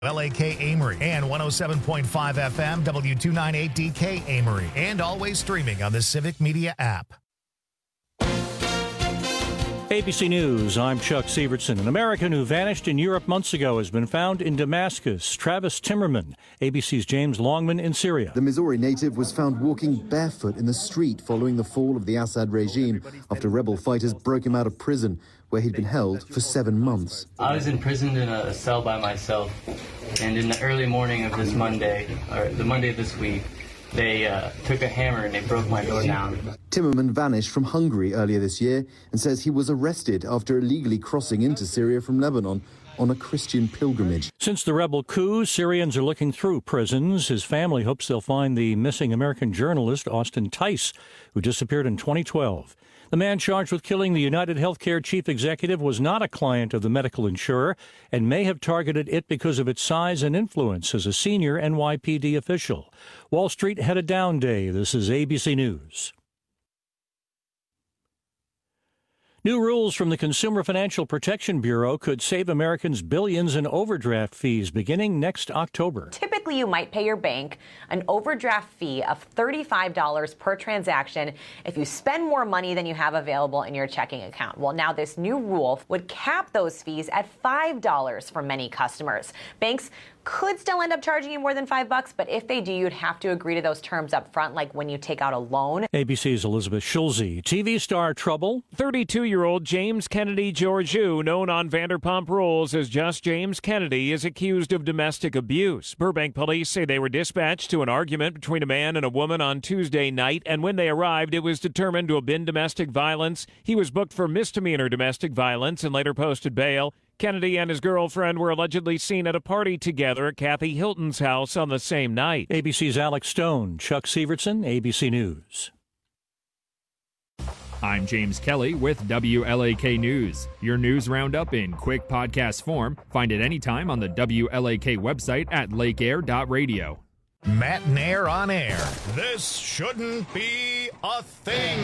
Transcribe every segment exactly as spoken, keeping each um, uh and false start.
L A K Amory and one oh seven point five F M W two ninety-eight D K Amory, and always streaming on the Civic Media app. A B C News, I'm Chuck Sievertson. An American who vanished in Europe months ago has been found in Damascus. Travis Timmerman, A B C's James Longman in Syria. The Missouri native was found walking barefoot in the street following the fall of the Assad regime after rebel fighters broke him out of prison, where he'd been held for seven months. I was imprisoned in a cell by myself, and in the early morning of this Monday, or the Monday of this week, they uh, took a hammer and they broke my door down. Timmerman vanished from Hungary earlier this year and says he was arrested after illegally crossing into Syria from Lebanon on a Christian pilgrimage. Since the rebel coup, Syrians are looking through prisons. His family hopes they'll find the missing American journalist Austin Tice, who disappeared in twenty twelve. The man charged with killing the United Healthcare chief executive was not a client of the medical insurer and may have targeted it because of its size and influence as a senior N Y P D official. Wall Street had a down day. This is A B C News. New rules from the Consumer Financial Protection Bureau could save Americans billions in overdraft fees beginning next October. Typically, you might pay your bank an overdraft fee of thirty-five dollars per transaction if you spend more money than you have available in your checking account. Well, now this new rule would cap those fees at five dollars for many customers. Banks could still end up charging you more than five bucks, but if they do, you'd have to agree to those terms up front, like when you take out a loan. A B C's Elizabeth Schulze. T V star trouble. thirty-two-year-old James Kennedy Georgiou, known on Vanderpump Rules as Just James Kennedy, is accused of domestic abuse. Burbank police say they were dispatched to an argument between a man and a woman on Tuesday night, and when they arrived, it was determined to have been domestic violence. He was booked for misdemeanor domestic violence and later posted bail. Kennedy and his girlfriend were allegedly seen at a party together at Kathy Hilton's house on the same night. A B C's Alex Stone, Chuck Sievertson, A B C News. I'm James Kelly with W L A K News. Your news roundup in quick podcast form. Find it anytime on the W L A K website at lake air dot radio. Matt Nair on air. This shouldn't be a thing.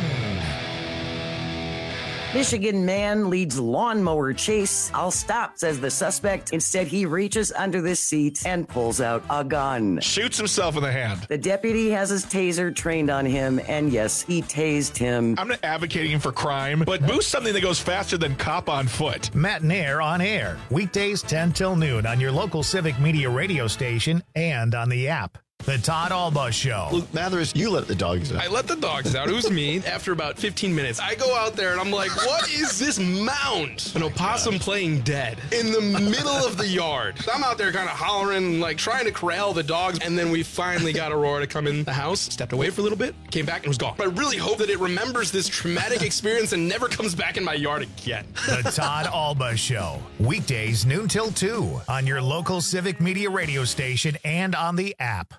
Michigan man leads lawnmower chase. I'll stop, says the suspect. Instead, he reaches under the seat and pulls out a gun. Shoots himself in the hand. The deputy has his taser trained on him, and yes, he tased him. I'm not advocating for crime, but boost something that goes faster than cop on foot. Matt Nair on air. Weekdays ten till noon on your local Civic Media radio station and on the app. The Todd Alba Show. Luke Mathers, you let the dogs out. I let the dogs out. It was me. After about fifteen minutes, I go out there and I'm like, what is this mound? An opossum oh playing dead in the middle of the yard. So I'm out there kind of hollering, like trying to corral the dogs. And then we finally got Aurora to come in the house, stepped away for a little bit, came back and was gone. But I really hope that it remembers this traumatic experience and never comes back in my yard again. The Todd Alba Show. Weekdays noon till two on your local Civic Media radio station and on the app.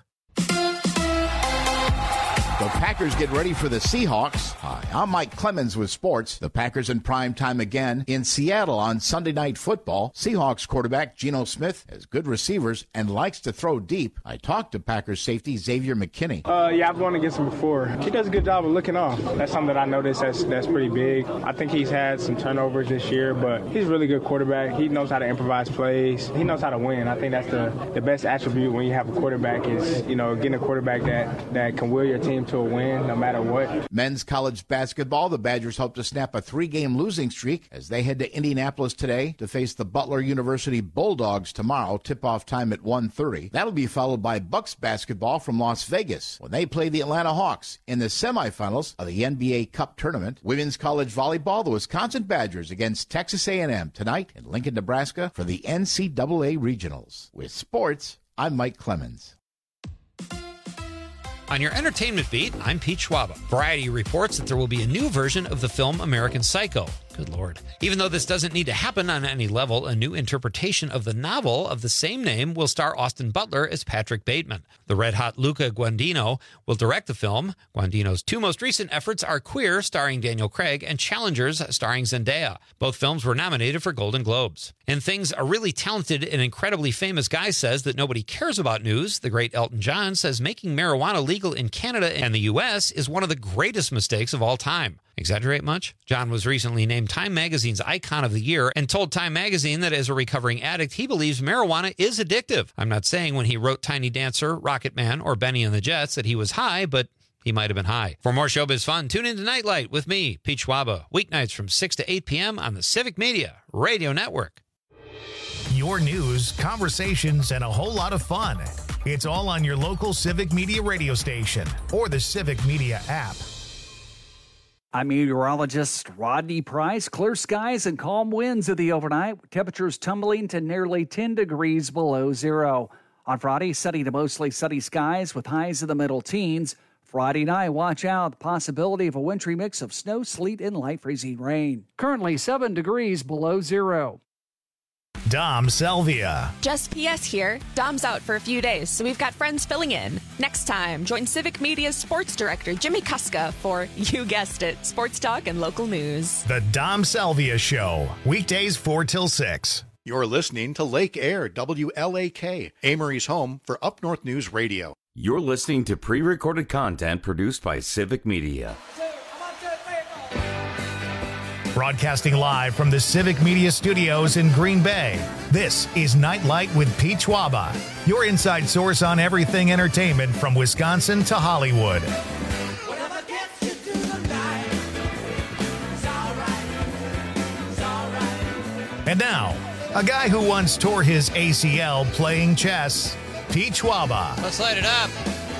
The Packers get ready for the Seahawks. Hi, I'm Mike Clemens with sports. The Packers in prime time again in Seattle on Sunday Night Football. Seahawks quarterback Geno Smith has good receivers and likes to throw deep. I talked to Packers safety Xavier McKinney. Uh, yeah, I've gone against him before. He does a good job of looking off. That's something that I noticed that's, that's pretty big. I think he's had some turnovers this year, but he's a really good quarterback. He knows how to improvise plays. He knows how to win. I think that's the, the best attribute when you have a quarterback is, you know, getting a quarterback that, that can will your team to a win no matter what. Men's college basketball, the Badgers hope to snap a three-game losing streak as they head to Indianapolis today to face the Butler University Bulldogs tomorrow, tip-off time at one thirty. That'll be followed by Bucks basketball from Las Vegas when they play the Atlanta Hawks in the semifinals of the N B A Cup tournament. Women's college volleyball, the Wisconsin Badgers against Texas A and M tonight in Lincoln, Nebraska for the N C double A Regionals. With sports, I'm Mike Clemens. On your entertainment beat, I'm Pete Schwaba. Variety reports that there will be a new version of the film American Psycho. Good Lord. Even though this doesn't need to happen on any level, a new interpretation of the novel of the same name will star Austin Butler as Patrick Bateman. The red-hot Luca Guadagnino will direct the film. Guadagnino's two most recent efforts are Queer, starring Daniel Craig, and Challengers, starring Zendaya. Both films were nominated for Golden Globes. In things a really talented and incredibly famous guy says that nobody cares about news, the great Elton John says making marijuana legal in Canada and the U S is one of the greatest mistakes of all time. Exaggerate much? John was recently named Time Magazine's Icon of the Year and told Time Magazine that as a recovering addict, he believes marijuana is addictive. I'm not saying when he wrote Tiny Dancer, Rocket Man, or Benny and the Jets that he was high, but he might have been high. For more showbiz fun, tune in to Nightlight with me, Pete Schwaba, weeknights from six to eight p.m. on the Civic Media Radio Network. Your news, conversations, and a whole lot of fun. It's all on your local Civic Media radio station or the Civic Media app. I'm meteorologist Rodney Price. Clear skies and calm winds of the overnight. Temperatures tumbling to nearly ten degrees below zero. On Friday, sunny to mostly sunny skies with highs in the middle teens. Friday night, watch out. The possibility of a wintry mix of snow, sleet, and light freezing rain. Currently seven degrees below zero. Dom Selvia. Just P S here. Dom's out for a few days, so we've got friends filling in. Next time, join Civic Media's sports director, Jimmy Kuska, for, you guessed it, sports talk and local news. The Dom Selvia Show. Weekdays four till six. You're listening to Lake Air, W L A K, Amory's home for Up North News Radio. You're listening to pre-recorded content produced by Civic Media. Broadcasting live from the Civic Media Studios in Green Bay, this is Nightlight with Pete Schwaba, your inside source on everything entertainment from Wisconsin to Hollywood. And now, a guy who once tore his A C L playing chess, Pete Schwaba. Let's light it up.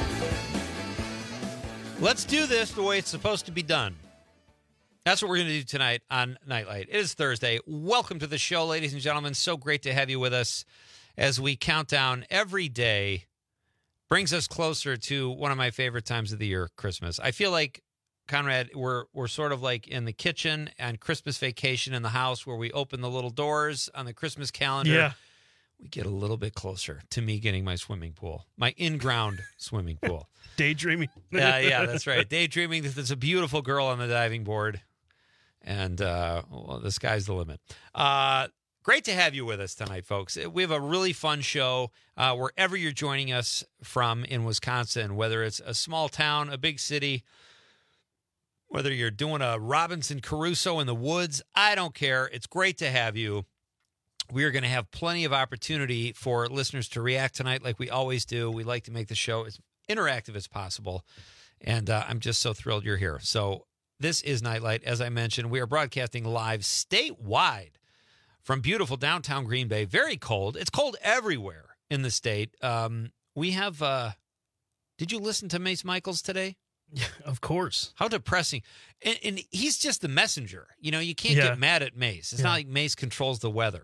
Let's do this the way it's supposed to be done. That's what we're going to do tonight on Nightlight. It is Thursday. Welcome to the show, ladies and gentlemen. So great to have you with us as we count down every day. Brings us closer to one of my favorite times of the year, Christmas. I feel like, Conrad, we're we're sort of like in the kitchen and Christmas vacation in the house where we open the little doors on the Christmas calendar. Yeah. We get a little bit closer to me getting my swimming pool, my in-ground swimming pool. Daydreaming. Yeah, yeah, that's right. Daydreaming. There's a beautiful girl on the diving board. And uh, well, the sky's the limit. Uh, great to have you with us tonight, folks. We have a really fun show uh, wherever you're joining us from in Wisconsin, whether it's a small town, a big city, whether you're doing a Robinson Crusoe in the woods. I don't care. It's great to have you. We are going to have plenty of opportunity for listeners to react tonight like we always do. We like to make the show as interactive as possible. And uh, I'm just so thrilled you're here. So this is Nightlight. As I mentioned, we are broadcasting live statewide from beautiful downtown Green Bay. Very cold. It's cold everywhere in the state. Um, we have, uh, did you listen to Mace Michaels today? Yeah, of course. How depressing. And, and he's just the messenger. You know, you can't Yeah. get mad at Mace. It's Yeah. not like Mace controls the weather.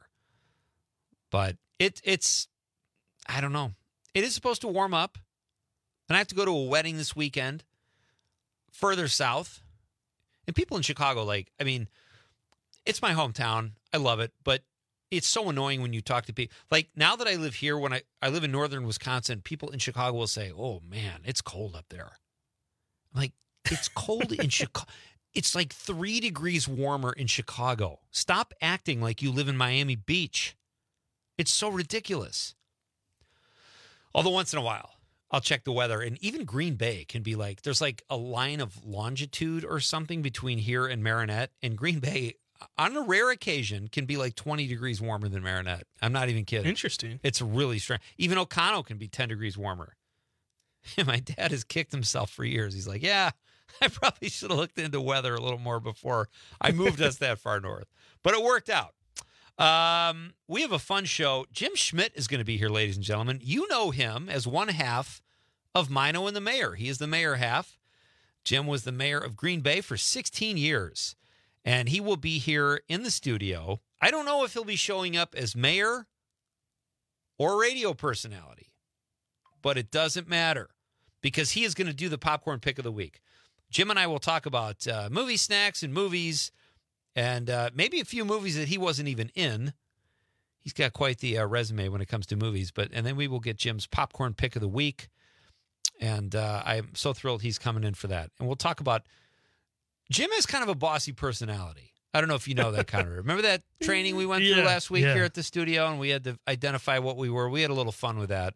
But it, it's, I don't know. It is supposed to warm up. And I have to go to a wedding this weekend further south. And people in Chicago, like, I mean, it's my hometown. I love it. But it's so annoying when you talk to people. Like, now that I live here, when I, I live in northern Wisconsin, people in Chicago will say, oh, man, it's cold up there. I'm like, it's cold in Chicago. It's like three degrees warmer in Chicago. Stop acting like you live in Miami Beach. It's so ridiculous. Although once in a while, I'll check the weather. And even Green Bay can be like, there's like a line of longitude or something between here and Marinette. And Green Bay, on a rare occasion, can be like twenty degrees warmer than Marinette. I'm not even kidding. Interesting. It's really strange. Even O'Connell can be ten degrees warmer. My dad has kicked himself for years. He's like, yeah, I probably should have looked into weather a little more before I moved us that far north. But it worked out. Um, we have a fun show. Jim Schmidt is going to be here, ladies and gentlemen. You know him as one half of Mino and the Mayor. He is the mayor half. Jim was the mayor of Green Bay for sixteen years, and he will be here in the studio. I don't know if he'll be showing up as mayor or radio personality, but it doesn't matter because he is going to do the popcorn pick of the week. Jim and I will talk about uh, movie snacks and movies and uh, maybe a few movies that he wasn't even in. He's got quite the uh, resume when it comes to movies. But and then we will get Jim's popcorn pick of the week. And uh, I'm so thrilled he's coming in for that. And we'll talk about Jim has kind of a bossy personality. I don't know if you know that, Conrad. Remember that training we went through Yeah, last week yeah. here at the studio and we had to identify what we were? We had a little fun with that.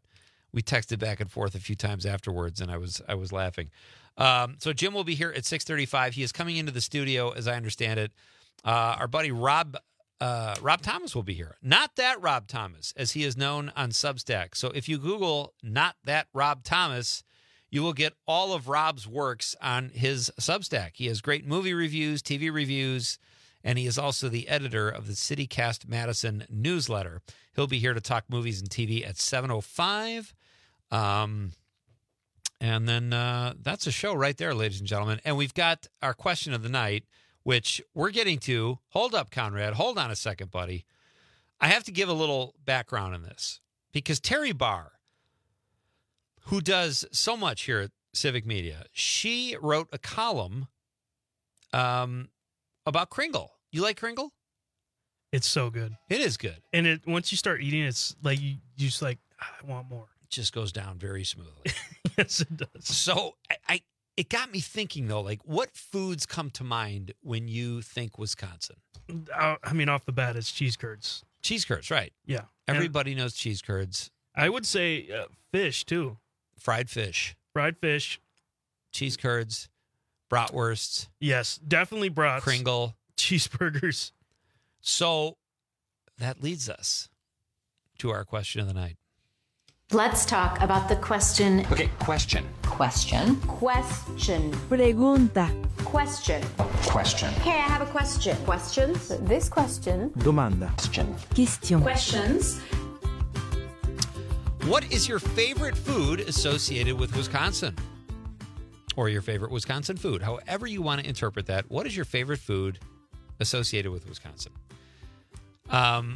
we texted back and forth a few times afterwards, and I was I was laughing. Um, so Jim will be here at six thirty-five. He is coming into the studio, as I understand it. Uh, our buddy Rob uh, Rob Thomas will be here. Not that Rob Thomas, as he is known on Substack. So if you Google "Not That Rob Thomas," you will get all of Rob's works on his Substack. He has great movie reviews, T V reviews, and he is also the editor of the CityCast Madison newsletter. He'll be here to talk movies and T V at seven oh five. Um, and then uh, that's a show right there, ladies and gentlemen. And we've got our question of the night, which we're getting to. Hold up, Conrad. Hold on a second, buddy. I have to give a little background on this because Terry Barr, who does so much here at Civic Media, she wrote a column um, about Kringle. You like Kringle? It's so good. It is good. And it once you start eating, it's like you, you just like, I want more. It just goes down very smoothly. Yes, it does. So I, I, it got me thinking, though, like what foods come to mind when you think Wisconsin? Uh, I mean, off the bat, it's cheese curds. Cheese curds, right. Yeah. Everybody and knows cheese curds. I would say uh, fish, too. Fried fish. Fried fish. Cheese curds. Bratwursts. Yes, definitely brats. Kringle. Cheeseburgers. So that leads us to our question of the night. Let's talk about the question. Okay, question. Question. Question. Pregunta. Question. Question. Hey, I have a question. Questions? This question. Domanda. Question. Question. Questions. What is your favorite food associated with Wisconsin? Or your favorite Wisconsin food? However you want to interpret that. What is your favorite food associated with Wisconsin? Um,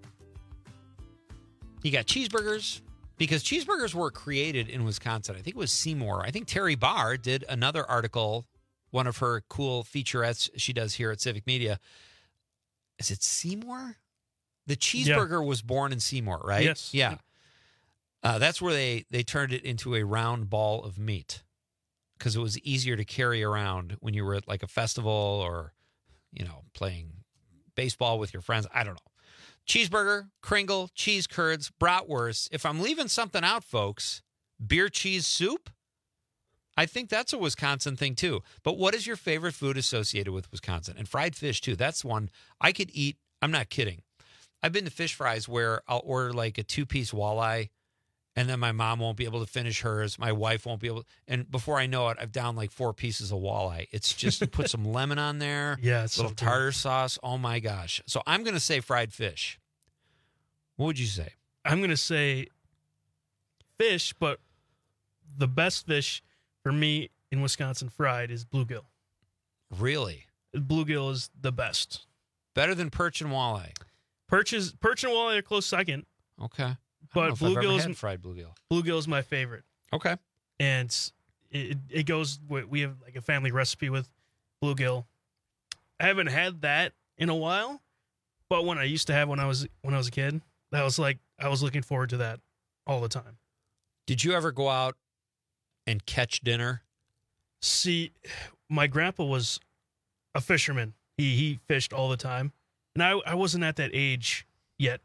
you got cheeseburgers, because cheeseburgers were created in Wisconsin. I think it was Seymour. I think Terry Barr did another article, one of her cool featurettes she does here at Civic Media. Is it Seymour? The cheeseburger yeah. was born in Seymour, right? Yes. Yeah. Uh, that's where they, they turned it into a round ball of meat because it was easier to carry around when you were at like a festival or, you know, playing baseball with your friends. I don't know. Cheeseburger, Kringle, cheese curds, bratwurst. If I'm leaving something out, folks, beer cheese soup, I think that's a Wisconsin thing too. But what is your favorite food associated with Wisconsin? And fried fish too. That's one I could eat. I'm not kidding. I've been to Fish Fries where I'll order like a two-piece walleye, and then my mom won't be able to finish hers. My wife won't be able to. And before I know it, I've downed like four pieces of walleye. It's just, you put some lemon on there. Yeah, it's little so tartar sauce. Oh, my gosh. So I'm going to say fried fish. What would you say? I'm going to say fish, but the best fish for me in Wisconsin fried is bluegill. Really? Bluegill is the best. Better than perch and walleye? Perch, is, perch and walleye are close second. Okay. But bluegill is fried bluegill. Bluegill is my favorite. Okay. And it it goes. We have like a family recipe with bluegill. I haven't had that in a while, but when I used to have when I was when I was a kid, that was like I was looking forward to that all the time. Did you ever go out and catch dinner? See, my grandpa was a fisherman. He he fished all the time, and I I wasn't at that age yet.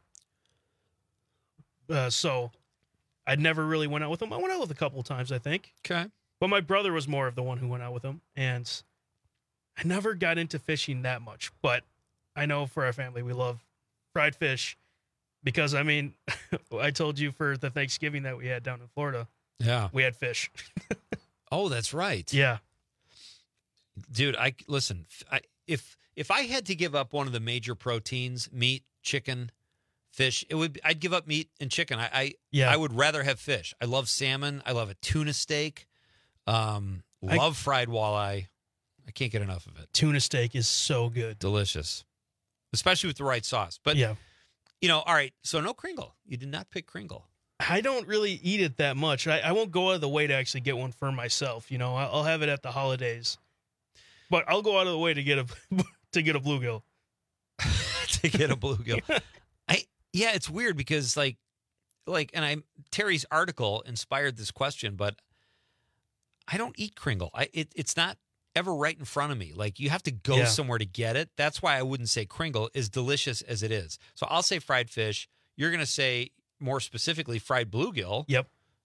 Uh, so I never really went out with him. I went out with a couple of times, I think. Okay. But my brother was more of the one who went out with him. And I never got into fishing that much. But I know for our family, we love fried fish. Because, I mean, I told you for the Thanksgiving that we had down in Florida. Yeah. We had fish. Oh, that's right. Yeah. Dude, I listen, I, if if I had to give up one of the major proteins, meat, chicken, fish, it would. I'd give up meat and chicken. I, I, yeah. I would rather have fish. I love salmon. I love a tuna steak. Um, love I, fried walleye. I can't get enough of it. Tuna steak is so good, delicious, especially with the right sauce. But yeah, you know, all right. So no Kringle. You did not pick Kringle. I don't really eat it that much. I, I won't go out of the way to actually get one for myself. You know, I'll have it at the holidays, but I'll go out of the way to get a to get a bluegill. to get a bluegill. I. Yeah, it's weird because like, like, and I Terry's article inspired this question, but I don't eat Kringle. I it, it's not ever right in front of me. Like you have to go yeah. somewhere to get it. That's why I wouldn't say Kringle, as delicious as it is. So I'll say fried fish. You're gonna say more specifically fried bluegill. Yep.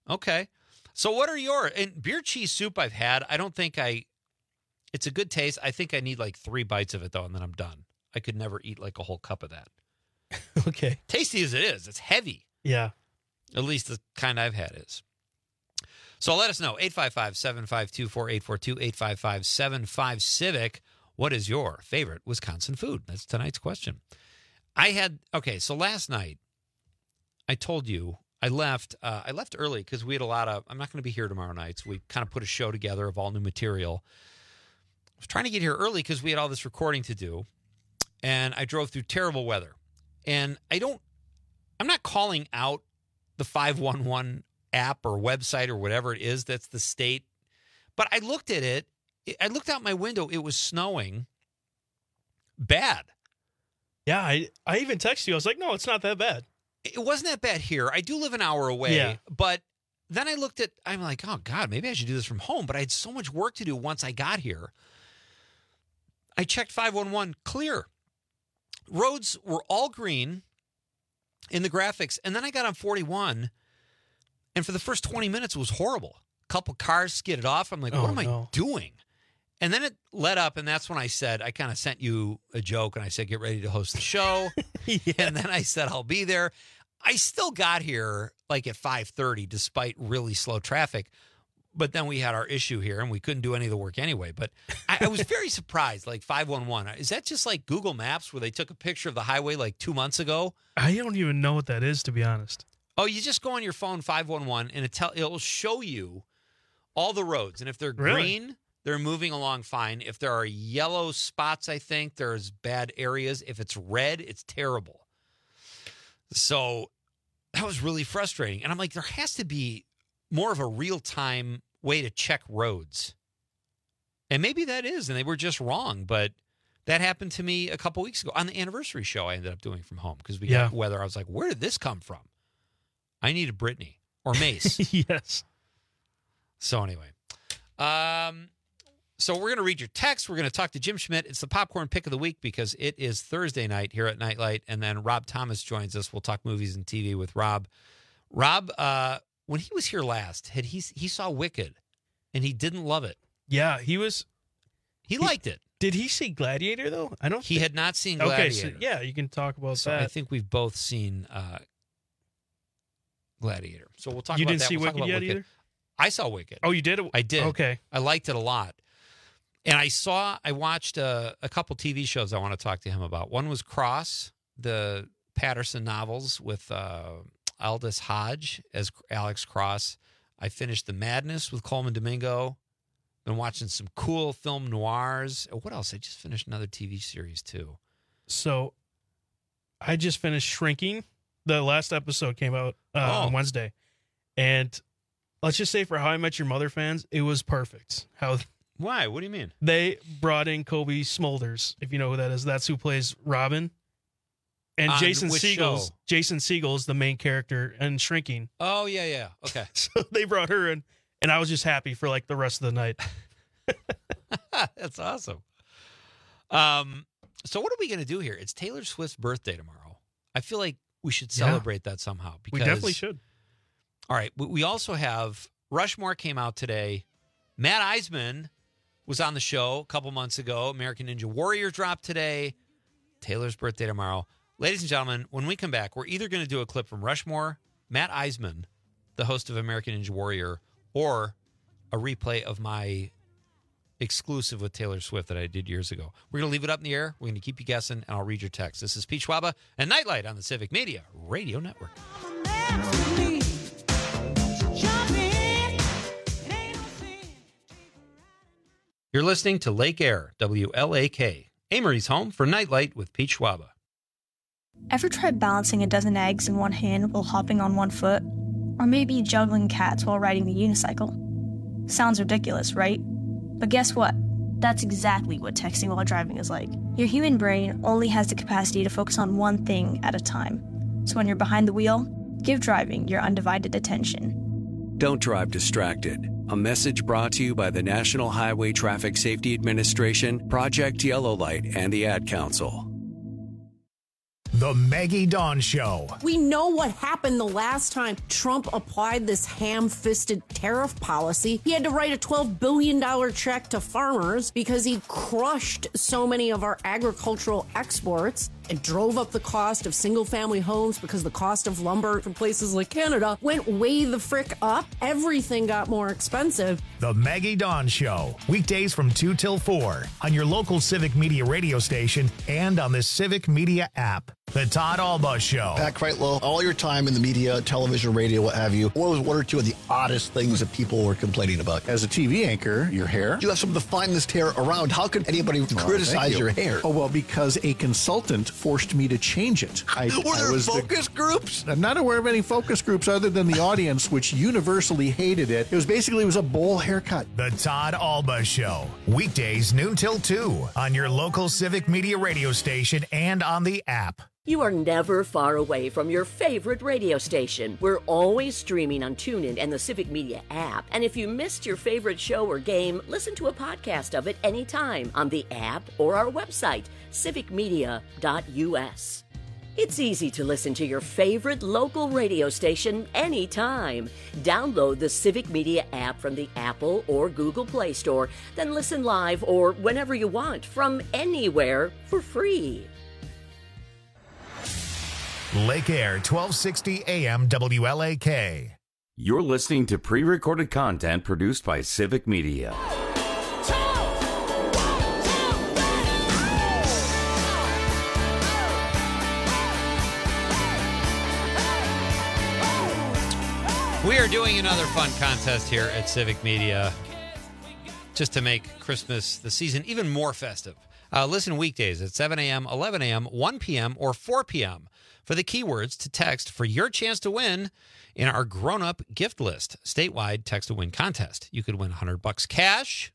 Okay. So what are your, and beer cheese soup I've had, I don't think I, it's a good taste. I think I need like three bites of it though, and then I'm done. I could never eat like a whole cup of that. Okay. Tasty as it is, it's heavy. Yeah. At least the kind I've had is. So let us know, eight five five, seven five two, four eight four two, eight five five, seven five, Civic. What is your favorite Wisconsin food? That's tonight's question. I had, okay, so last night, I told you, I left uh, I left early because we had a lot of, I'm not going to be here tomorrow night, so we kind of put a show together of all new material. I was trying to get here early because we had all this recording to do, and I drove through terrible weather. And I don't, I'm not calling out the five one one app or website or whatever it is that's the state, but I looked at it, I looked out my window, it was snowing bad. Yeah, I, I even texted you. I was like, no, it's not that bad. It wasn't that bad here. I do live an hour away, Yeah. but then I looked at, I'm like, oh, God, maybe I should do this from home. But I had so much work to do once I got here. I checked five one one, clear. Roads were all green in the graphics. And then I got on forty-one, and for the first twenty minutes, it was horrible. A couple cars skidded off. I'm like, what Oh, am I no. doing? And then it let up, and that's when I said, I kind of sent you a joke, and I said, get ready to host the show. And then I said, I'll be there. I still got here like at five thirty, despite really slow traffic. But then we had our issue here, and we couldn't do any of the work anyway. But I, I was very surprised, like five one one. Is that just like Google Maps where they took a picture of the highway like two months ago? I don't even know what that is, to be honest. Oh, you just go on your phone, five one one, and it tell, it'll show you all the roads. And if they're Really? green, they're moving along fine. If there are yellow spots, I think there's bad areas. If it's red, it's terrible. So that was really frustrating. And I'm like, there has to be more of a real-time way to check roads. And maybe that is, and they were just wrong. But that happened to me a couple weeks ago. On the anniversary show, I ended up doing from home because we Yeah. got weather. I was like, where did this come from? I needed Brittany or Mace. Yes. So anyway, um, so we're going to read your text. We're going to talk to Jim Schmidt. It's the popcorn pick of the week because it is Thursday night here at Nightlight, and then Rob Thomas joins us. We'll talk movies and T V with Rob. Rob, uh, when he was here last, had he he saw Wicked, and he didn't love it. Yeah, he was. He, liked it. Did he see Gladiator though? I don't. He think- had not seen Okay, Gladiator. so yeah, you can talk about So that. I think we've both seen uh, Gladiator. So we'll talk You about didn't that. see We'll talk Wicked about yet Wicked. either? I saw Wicked. Oh, you did? I did. Okay. I liked it a lot. And I saw, I watched a, a couple T V shows I want to talk to him about. One was Cross, the Patterson novels with uh, Aldous Hodge as Alex Cross. I finished The Madness with Coleman Domingo. Been watching some cool film noirs. Oh, what else? I just finished another T V series too. So, I just finished Shrinking. The last episode came out uh, Oh. on Wednesday, and let's just say for How I Met Your Mother fans, it was perfect. How Why? What do you mean? they brought in Kobe Smulders, if you know who that is. That's who plays Robin. And On Jason which Segel. show? Jason Segel is the main character in Shrinking. Oh, yeah, yeah. Okay. So they brought her in, and I was just happy for like the rest of the night. That's awesome. Um, so what are we going to do here? It's Taylor Swift's birthday tomorrow. I feel like we should Yeah. celebrate that somehow. We definitely should. All right. We we also have Rushmore came out today. Matt Eisman was on the show a couple months ago. American Ninja Warrior dropped today. Taylor's birthday tomorrow. Ladies and gentlemen, when we come back, we're either going to do a clip from Rushmore, Matt Eisman, the host of American Ninja Warrior, or a replay of my exclusive with Taylor Swift that I did years ago. We're going to leave it up in the air. We're going to keep you guessing, and I'll read your text. This is Pete Schwaba and Nightlight on the Civic Media Radio Network. You're listening to Lake Air, W L A K, Amory's home for Nightlight with Pete Schwaba. Ever tried balancing a dozen eggs in one hand while hopping on one foot? Or maybe juggling cats while riding the unicycle? Sounds ridiculous, right? But guess what? That's exactly what texting while driving is like. Your human brain only has the capacity to focus on one thing at a time. So when you're behind the wheel, give driving your undivided attention. Don't drive distracted. A message brought to you by the National Highway Traffic Safety Administration, Project Yellow Light, and the Ad Council. The Maggie Dawn Show. We know what happened the last time Trump applied this ham-fisted tariff policy. He had to write a twelve billion dollars check to farmers because he crushed so many of our agricultural exports. It drove up the cost of single-family homes because the cost of lumber from places like Canada went way the frick up. Everything got more expensive. The Maggie Dawn Show. Weekdays from two till four on your local Civic Media radio station and on the Civic Media app. The Todd Alba Show. Pat Kreitlow, all your time in the media, television, radio, what have you, what was one or two of the oddest things that people were complaining about? As a T V anchor, your hair. You have some of the finest hair around. How could anybody oh, criticize you. your hair? Oh, well, because a consultant forced me to change it. I, were there I was focus the, groups? I'm not aware of any focus groups other than the audience, which universally hated it. It was basically, it was a bowl haircut. The Todd Alba Show. Weekdays noon till two on your local Civic Media radio station and on the app. You are never far away from your favorite radio station. We're always streaming on TuneIn and the Civic Media app. And if you missed your favorite show or game, listen to a podcast of it anytime on the app or our website, civic media dot u s. It's easy to listen to your favorite local radio station anytime. Download the Civic Media app from the Apple or Google Play Store, then listen live or whenever you want from anywhere for free. Lake Air, twelve sixty A M W L A K. You're listening to pre-recorded content produced by Civic Media. We are doing another fun contest here at Civic Media just to make Christmas, the season, even more festive. Uh, listen weekdays at seven a.m., eleven a.m., one p.m., or four p.m. for the keywords to text for your chance to win in our grown-up gift list statewide text-to-win contest. You could win one hundred bucks cash,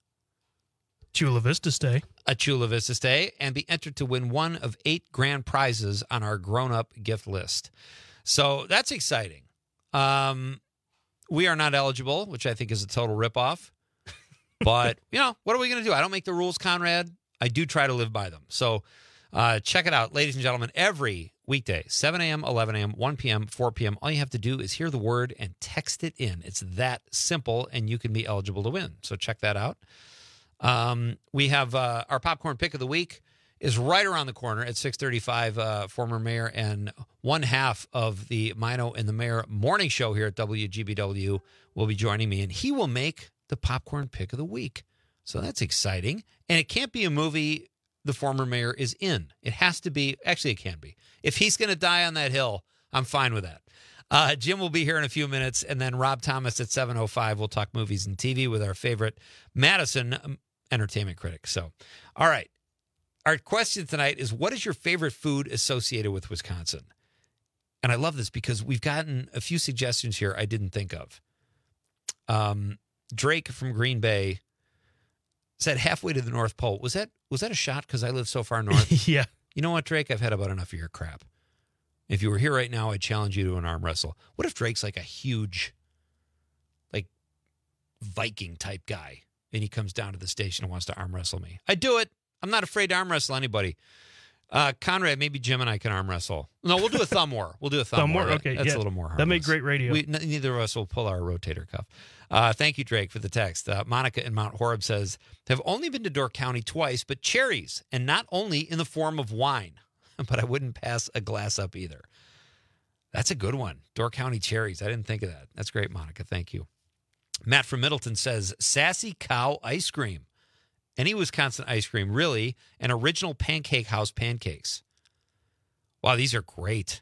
Chula Vista stay, a Chula Vista stay, and be entered to win one of eight grand prizes on our grown-up gift list. So that's exciting. Um, we are not eligible, which I think is a total ripoff. But, you know, what are we going to do? I don't make the rules, Conrad. I do try to live by them. So uh, check it out, ladies and gentlemen, every weekday, seven a.m., eleven a.m., one p.m., four p.m. All you have to do is hear the word and text it in. It's that simple, and you can be eligible to win. So check that out. Um, we have uh, our popcorn pick of the week is right around the corner at six thirty-five. Uh, former mayor and one half of the Mino and the Mayor morning show here at W G B W will be joining me, and he will make the popcorn pick of the week. So that's exciting. And it can't be a movie the former mayor is in. It has to be, actually it can be. If he's going to die on that hill, I'm fine with that. Uh, Jim will be here in a few minutes, and then Rob Thomas at seven oh five. We'll talk movies and T V with our favorite Madison um, entertainment critic. So, all right. Our question tonight is, what is your favorite food associated with Wisconsin? And I love this because we've gotten a few suggestions here I didn't think of. Um, Drake from Green Bay said halfway to the North Pole. Was that was that a shot because I live so far north? Yeah. You know what, Drake? I've had about enough of your crap. If you were here right now, I'd challenge you to an arm wrestle. What if Drake's like a huge, like, Viking type guy, and he comes down to the station and wants to arm wrestle me? I'd do it. I'm not afraid to arm wrestle anybody. Uh, Conrad, maybe Jim and I can arm wrestle. No, we'll do a thumb war. We'll do a thumb, thumb war. war. Okay, that's yeah. a little more harmless. That made great radio. We, neither of us will pull our rotator cuff. Uh, thank you, Drake, for the text. Uh, Monica in Mount Horeb says, have only been to Door County twice, but cherries, and not only in the form of wine. But I wouldn't pass a glass up either. That's a good one. Door County cherries. I didn't think of that. That's great, Monica. Thank you. Matt from Middleton says, Sassy Cow ice cream. Any Wisconsin ice cream, really, and original Pancake House pancakes. Wow, these are great.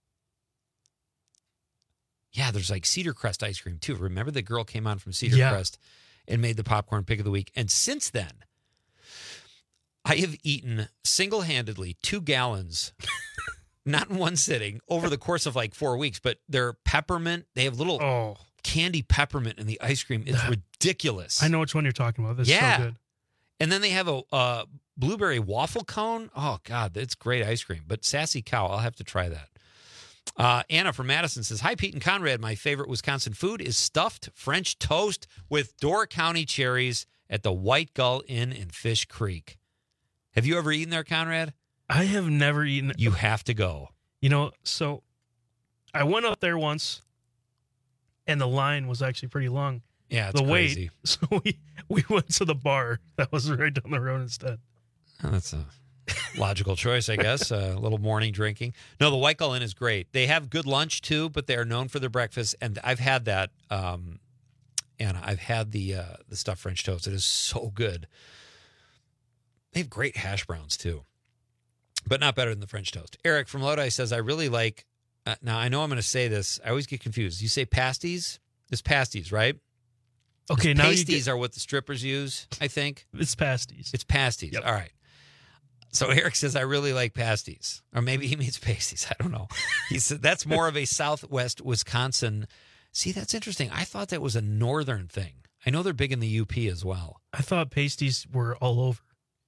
Yeah, there's like Cedar Crest ice cream, too. Remember the girl came on from Cedar yeah. Crest and made the popcorn pick of the week. And since then, I have eaten single-handedly two gallons, not in one sitting, over the course of like four weeks. But they're peppermint. They have little oh. candy peppermint in the ice cream. It's that, ridiculous. I know which one you're talking about. This yeah. is so good. And then they have a uh, blueberry waffle cone. Oh, God, it's great ice cream. But Sassy Cow, I'll have to try that. Uh, Anna from Madison says, hi, Pete and Conrad. My favorite Wisconsin food is stuffed French toast with Door County cherries at the White Gull Inn in Fish Creek. Have you ever eaten there, Conrad? I have never eaten. You have to go. You know, so I went up there once, and the line was actually pretty long. Yeah, it's the crazy. wait. So we, we went to the bar that was right down the road instead. Oh, that's a logical choice, I guess. A little morning drinking. No, the White Gull Inn is great. They have good lunch, too, but they are known for their breakfast. And I've had that, um, Anna. I've had the uh, the stuffed French toast. It is so good. They have great hash browns, too, but not better than the French toast. Eric from Lodi says, I really like, uh, now I know I'm going to say this. I always get confused. You say pasties? It's pasties, right? Okay, now pasties you get, are what the strippers use, I think. It's pasties. It's pasties. Yep. All right. So Eric says, I really like pasties. Or maybe he means pasties. I don't know. He said that's more of a Southwest Wisconsin. See, that's interesting. I thought that was a northern thing. I know they're big in the U P as well. I thought pasties were all over.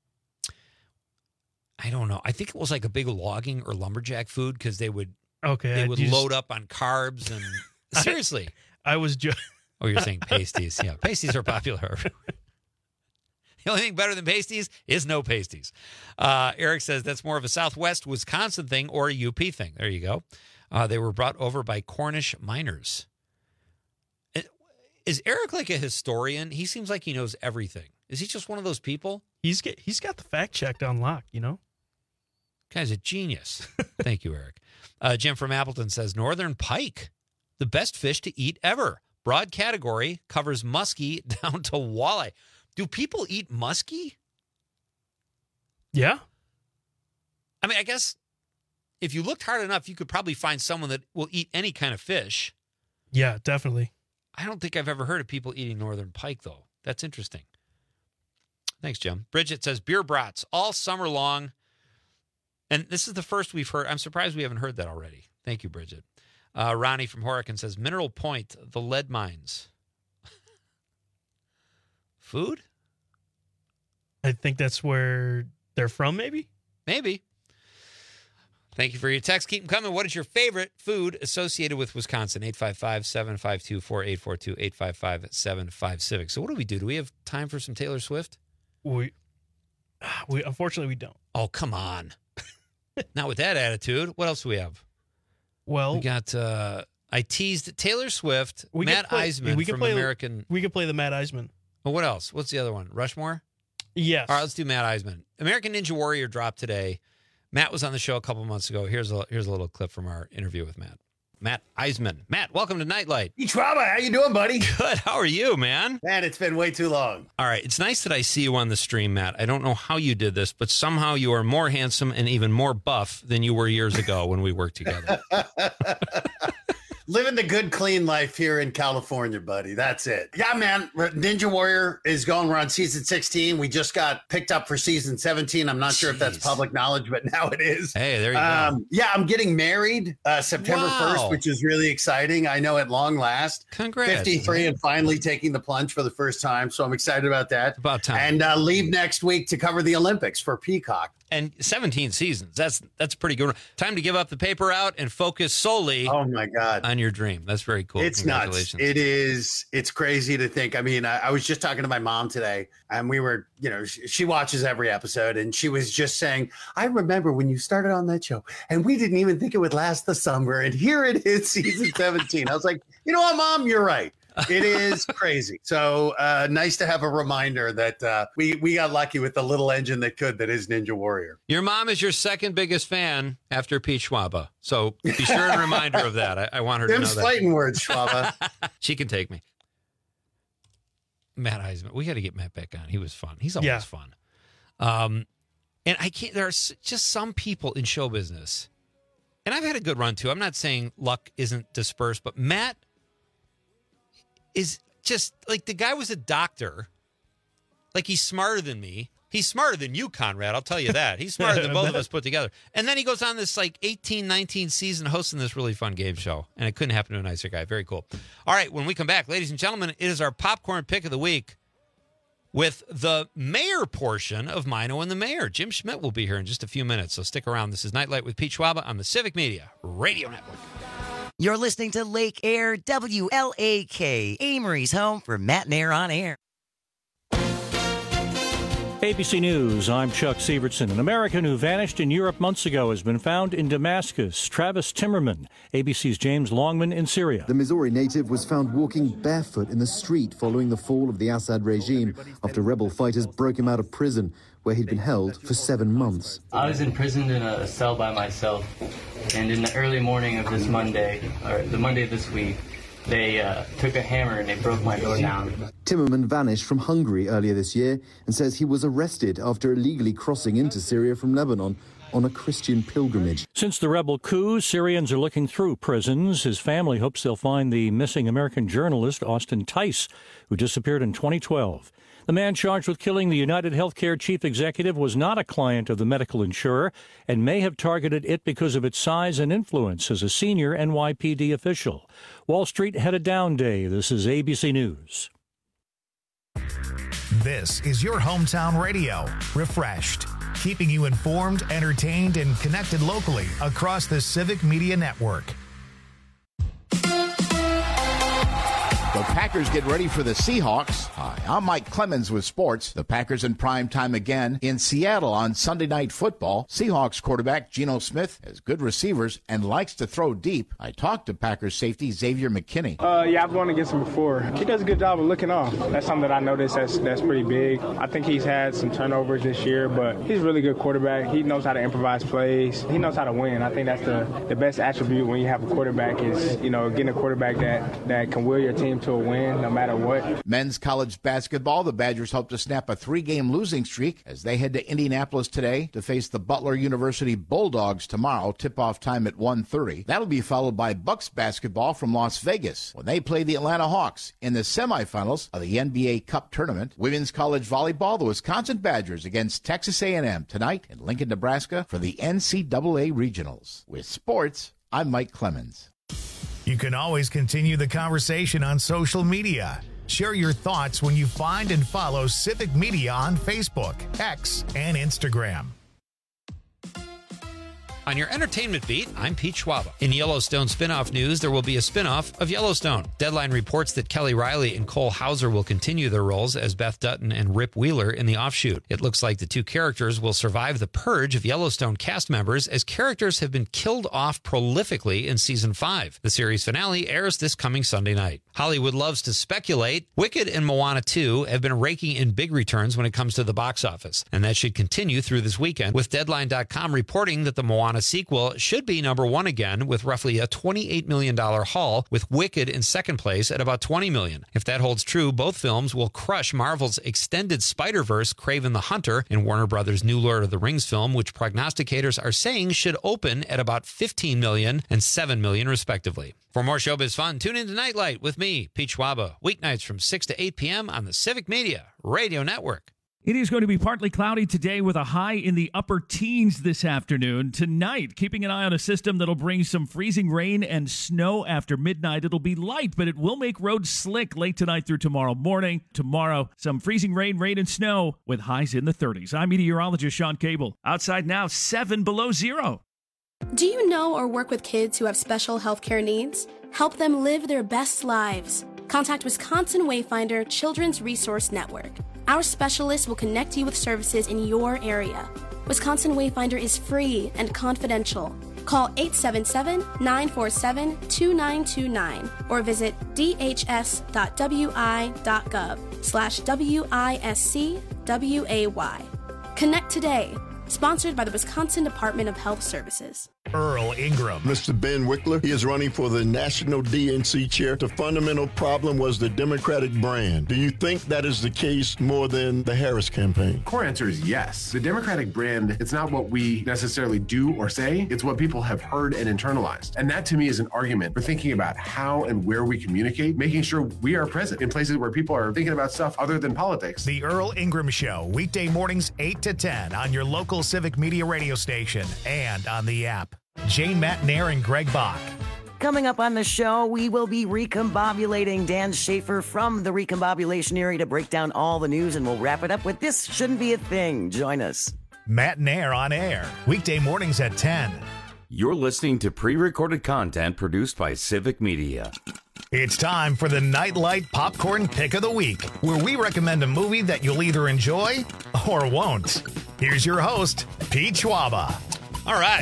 I don't know. I think it was like a big logging or lumberjack food because they would okay, they would just, load up on carbs and seriously. I, I was just Oh, you're saying pasties. Yeah, pasties are popular. The only thing better than pasties is no pasties. Uh, Eric says that's more of a Southwest Wisconsin thing or a U P thing. There you go. Uh, they were brought over by Cornish miners. Is Eric like a historian? He seems like he knows everything. Is he just one of those people? He's get, he's got the fact checked on lock, you know? Guy's a genius. Thank you, Eric. Uh, Jim from Appleton says Northern Pike, the best fish to eat ever. Broad category, covers muskie down to walleye. Do people eat muskie? Yeah. I mean, I guess if you looked hard enough, you could probably find someone that will eat any kind of fish. Yeah, definitely. I don't think I've ever heard of people eating Northern Pike, though. That's interesting. Thanks, Jim. Bridget says beer brats all summer long. And this is the first we've heard. I'm surprised we haven't heard that already. Thank you, Bridget. Uh, Ronnie from Horicon says Mineral Point, the lead mines. Food? I think that's where they're from, maybe? Maybe. Thank you for your text. Keep them coming. What is your favorite food associated with Wisconsin? eight five five, seven five two, four eight four two, eight five five, seven five Civic. So what do we do? Do we have time for some Taylor Swift? We, we Unfortunately, we don't. Oh, come on. Not with that attitude. What else do we have? Well, we got, uh, I teased Taylor Swift, we Matt play, Eisman we can from play, American. We could play the Matt Eisman. Well, what else? What's the other one? Rushmore? Yes. All right, let's do Matt Eisman. American Ninja Warrior dropped today. Matt was on the show a couple months ago. Here's a here's a little clip from our interview with Matt. Matt Eisman. Matt, welcome to Nightlight. Peachwaba, how you doing, buddy? Good. How are you, man? Man, it's been way too long. All right. It's nice that I see you on the stream, Matt. I don't know how you did this, but somehow you are more handsome and even more buff than you were years ago when we worked together. Living the good, clean life here in California, buddy. That's it. Yeah, man. Ninja Warrior is going. We're on season sixteen. We just got picked up for season seventeen. I'm not Jeez. sure if that's public knowledge, but now it is. Hey, there you um, go. Yeah, I'm getting married uh, September wow. first, which is really exciting. I know at long last. Congrats. fifty-three and finally taking the plunge for the first time. So I'm excited about that. It's about time. And uh, leave next week to cover the Olympics for Peacock. And seventeen seasons. That's that's pretty good. Time to give up the paper out and focus solely oh my God. on your dream. That's very cool. It's nuts. It is. It's crazy to think. I mean, I, I was just talking to my mom today and we were, you know, she, she watches every episode and she was just saying, I remember when you started on that show and we didn't even think it would last the summer. And here it is, season seventeen. I was like, you know what, Mom, you're right. It is crazy. So uh, nice to have a reminder that uh, we, we got lucky with the little engine that could, that is Ninja Warrior. Your mom is your second biggest fan after Pete Schwaba. So be sure and remind her of that. I, I want her Them to know that. fighting words, Schwaba. She can take me. Matt Eisman. We got to get Matt back on. He was fun. He's always yeah. fun. Um, and I can't, there are just some people in show business, and I've had a good run too. I'm not saying luck isn't dispersed, but Matt is just like, the guy was a doctor. Like, he's smarter than me. He's smarter than you, Conrad. I'll tell you that. He's smarter than both of us put together. And then he goes on this like eighteen, nineteen season hosting this really fun game show. And it couldn't happen to a nicer guy. Very cool. All right. When we come back, ladies and gentlemen, it is our popcorn pick of the week with the mayor portion of Mino and the Mayor. Jim Schmidt will be here in just a few minutes. So stick around. This is Nightlight with Pete Schwaba on the Civic Media Radio Network. You're listening to Lake Air W L A K, Amory's home for Matt and Air on Air. A B C News, I'm Chuck Sievertson. An American who vanished in Europe months ago has been found in Damascus. Travis Timmerman, A B C's James Longman in Syria. The Missouri native was found walking barefoot in the street following the fall of the Assad regime after rebel fighters broke him out of prison, where he'd been held for seven months. I was imprisoned in a cell by myself, and in the early morning of this Monday, or the Monday of this week, they uh, took a hammer and they broke my door down. Timmerman vanished from Hungary earlier this year and says he was arrested after illegally crossing into Syria from Lebanon on a Christian pilgrimage. Since the rebel coup, Syrians are looking through prisons. His family hopes they'll find the missing American journalist Austin Tice, who disappeared in twenty twelve. The man charged with killing the United Healthcare chief executive was not a client of the medical insurer and may have targeted it because of its size and influence as a senior N Y P D official. Wall Street had a down day. This is A B C News. This is your hometown radio, Refreshed, keeping you informed, entertained, and connected locally across the Civic Media Network. The Packers get ready for the Seahawks. Hi, I'm Mike Clemens with sports. The Packers in prime time again in Seattle on Sunday Night Football. Seahawks quarterback Geno Smith has good receivers and likes to throw deep. I talked to Packers safety Xavier McKinney. Uh, yeah, I've gone against him before. He does a good job of looking off. That's something that I noticed that's, that's pretty big. I think he's had some turnovers this year, but he's a really good quarterback. He knows how to improvise plays. He knows how to win. I think that's the, the best attribute when you have a quarterback is, you know, getting a quarterback that, that can will your team to a win no matter what. Men's college basketball, the Badgers hope to snap a three-game losing streak as they head to Indianapolis today to face the Butler University Bulldogs tomorrow, tip-off time at one thirty. That'll be followed by Bucks basketball from Las Vegas when they play the Atlanta Hawks in the semifinals of the N B A Cup tournament. Women's college volleyball, the Wisconsin Badgers against Texas A and M tonight in Lincoln, Nebraska for the N C double A Regionals. With sports, I'm Mike Clemens. You can always continue the conversation on social media. Share your thoughts when you find and follow Civic Media on Facebook, X, and Instagram. On your entertainment beat, I'm Pete Schwaba. In Yellowstone spinoff news, there will be a spinoff of Yellowstone. Deadline reports that Kelly Riley and Cole Hauser will continue their roles as Beth Dutton and Rip Wheeler in the offshoot. It looks like the two characters will survive the purge of Yellowstone cast members as characters have been killed off prolifically in season five. The series finale airs this coming Sunday night. Hollywood loves to speculate. Wicked and Moana two have been raking in big returns when it comes to the box office, and that should continue through this weekend, with Deadline dot com reporting that the Moana sequel should be number one again with roughly a twenty-eight million dollars haul, with Wicked in second place at about twenty million dollars. If that holds true, both films will crush Marvel's extended Spider-Verse Kraven the Hunter and Warner Brothers' new Lord of the Rings film, which prognosticators are saying should open at about fifteen million dollars and seven million dollars respectively. For more showbiz fun, tune in to Nightlight with me, Pete Schwaba, weeknights from six to eight p.m. on the Civic Media Radio Network. It is going to be partly cloudy today with a high in the upper teens this afternoon. Tonight, keeping an eye on a system that'll bring some freezing rain and snow after midnight. It'll be light, but it will make roads slick late tonight through tomorrow morning. Tomorrow, some freezing rain, rain, and snow with highs in the thirties. I'm meteorologist Sean Cable. Outside now, seven below zero. Do you know or work with kids who have special healthcare needs? Help them live their best lives. Contact Wisconsin Wayfinder Children's Resource Network. Our specialists will connect you with services in your area. Wisconsin Wayfinder is free and confidential. Call eight seven seven, nine four seven, two nine two nine or visit d h s dot w i dot gov slash W I S C W A Y. Connect today. Sponsored by the Wisconsin Department of Health Services. Earl Ingram. Mister Ben Wickler, he is running for the National D N C chair. The fundamental problem was the Democratic brand. Do you think that is the case more than the Harris campaign? Core answer is yes. The Democratic brand, it's not what we necessarily do or say, it's what people have heard and internalized. And that to me is an argument for thinking about how and where we communicate, making sure we are present in places where people are thinking about stuff other than politics. The Earl Ingram Show, weekday mornings eight to ten on your local Civic Media radio station and on the app. Jane Matnair and Greg Bach. Coming up on the show, we will be recombobulating Dan Schaefer from the recombobulation area to break down all the news, and we'll wrap it up with This Shouldn't Be a Thing. Join us. Matnair on air, weekday mornings at ten. You're listening to pre-recorded content produced by Civic Media. It's time for the Nightlight Popcorn Pick of the Week, where we recommend a movie that you'll either enjoy or won't. Here's your host, Pete Schwaba. All right.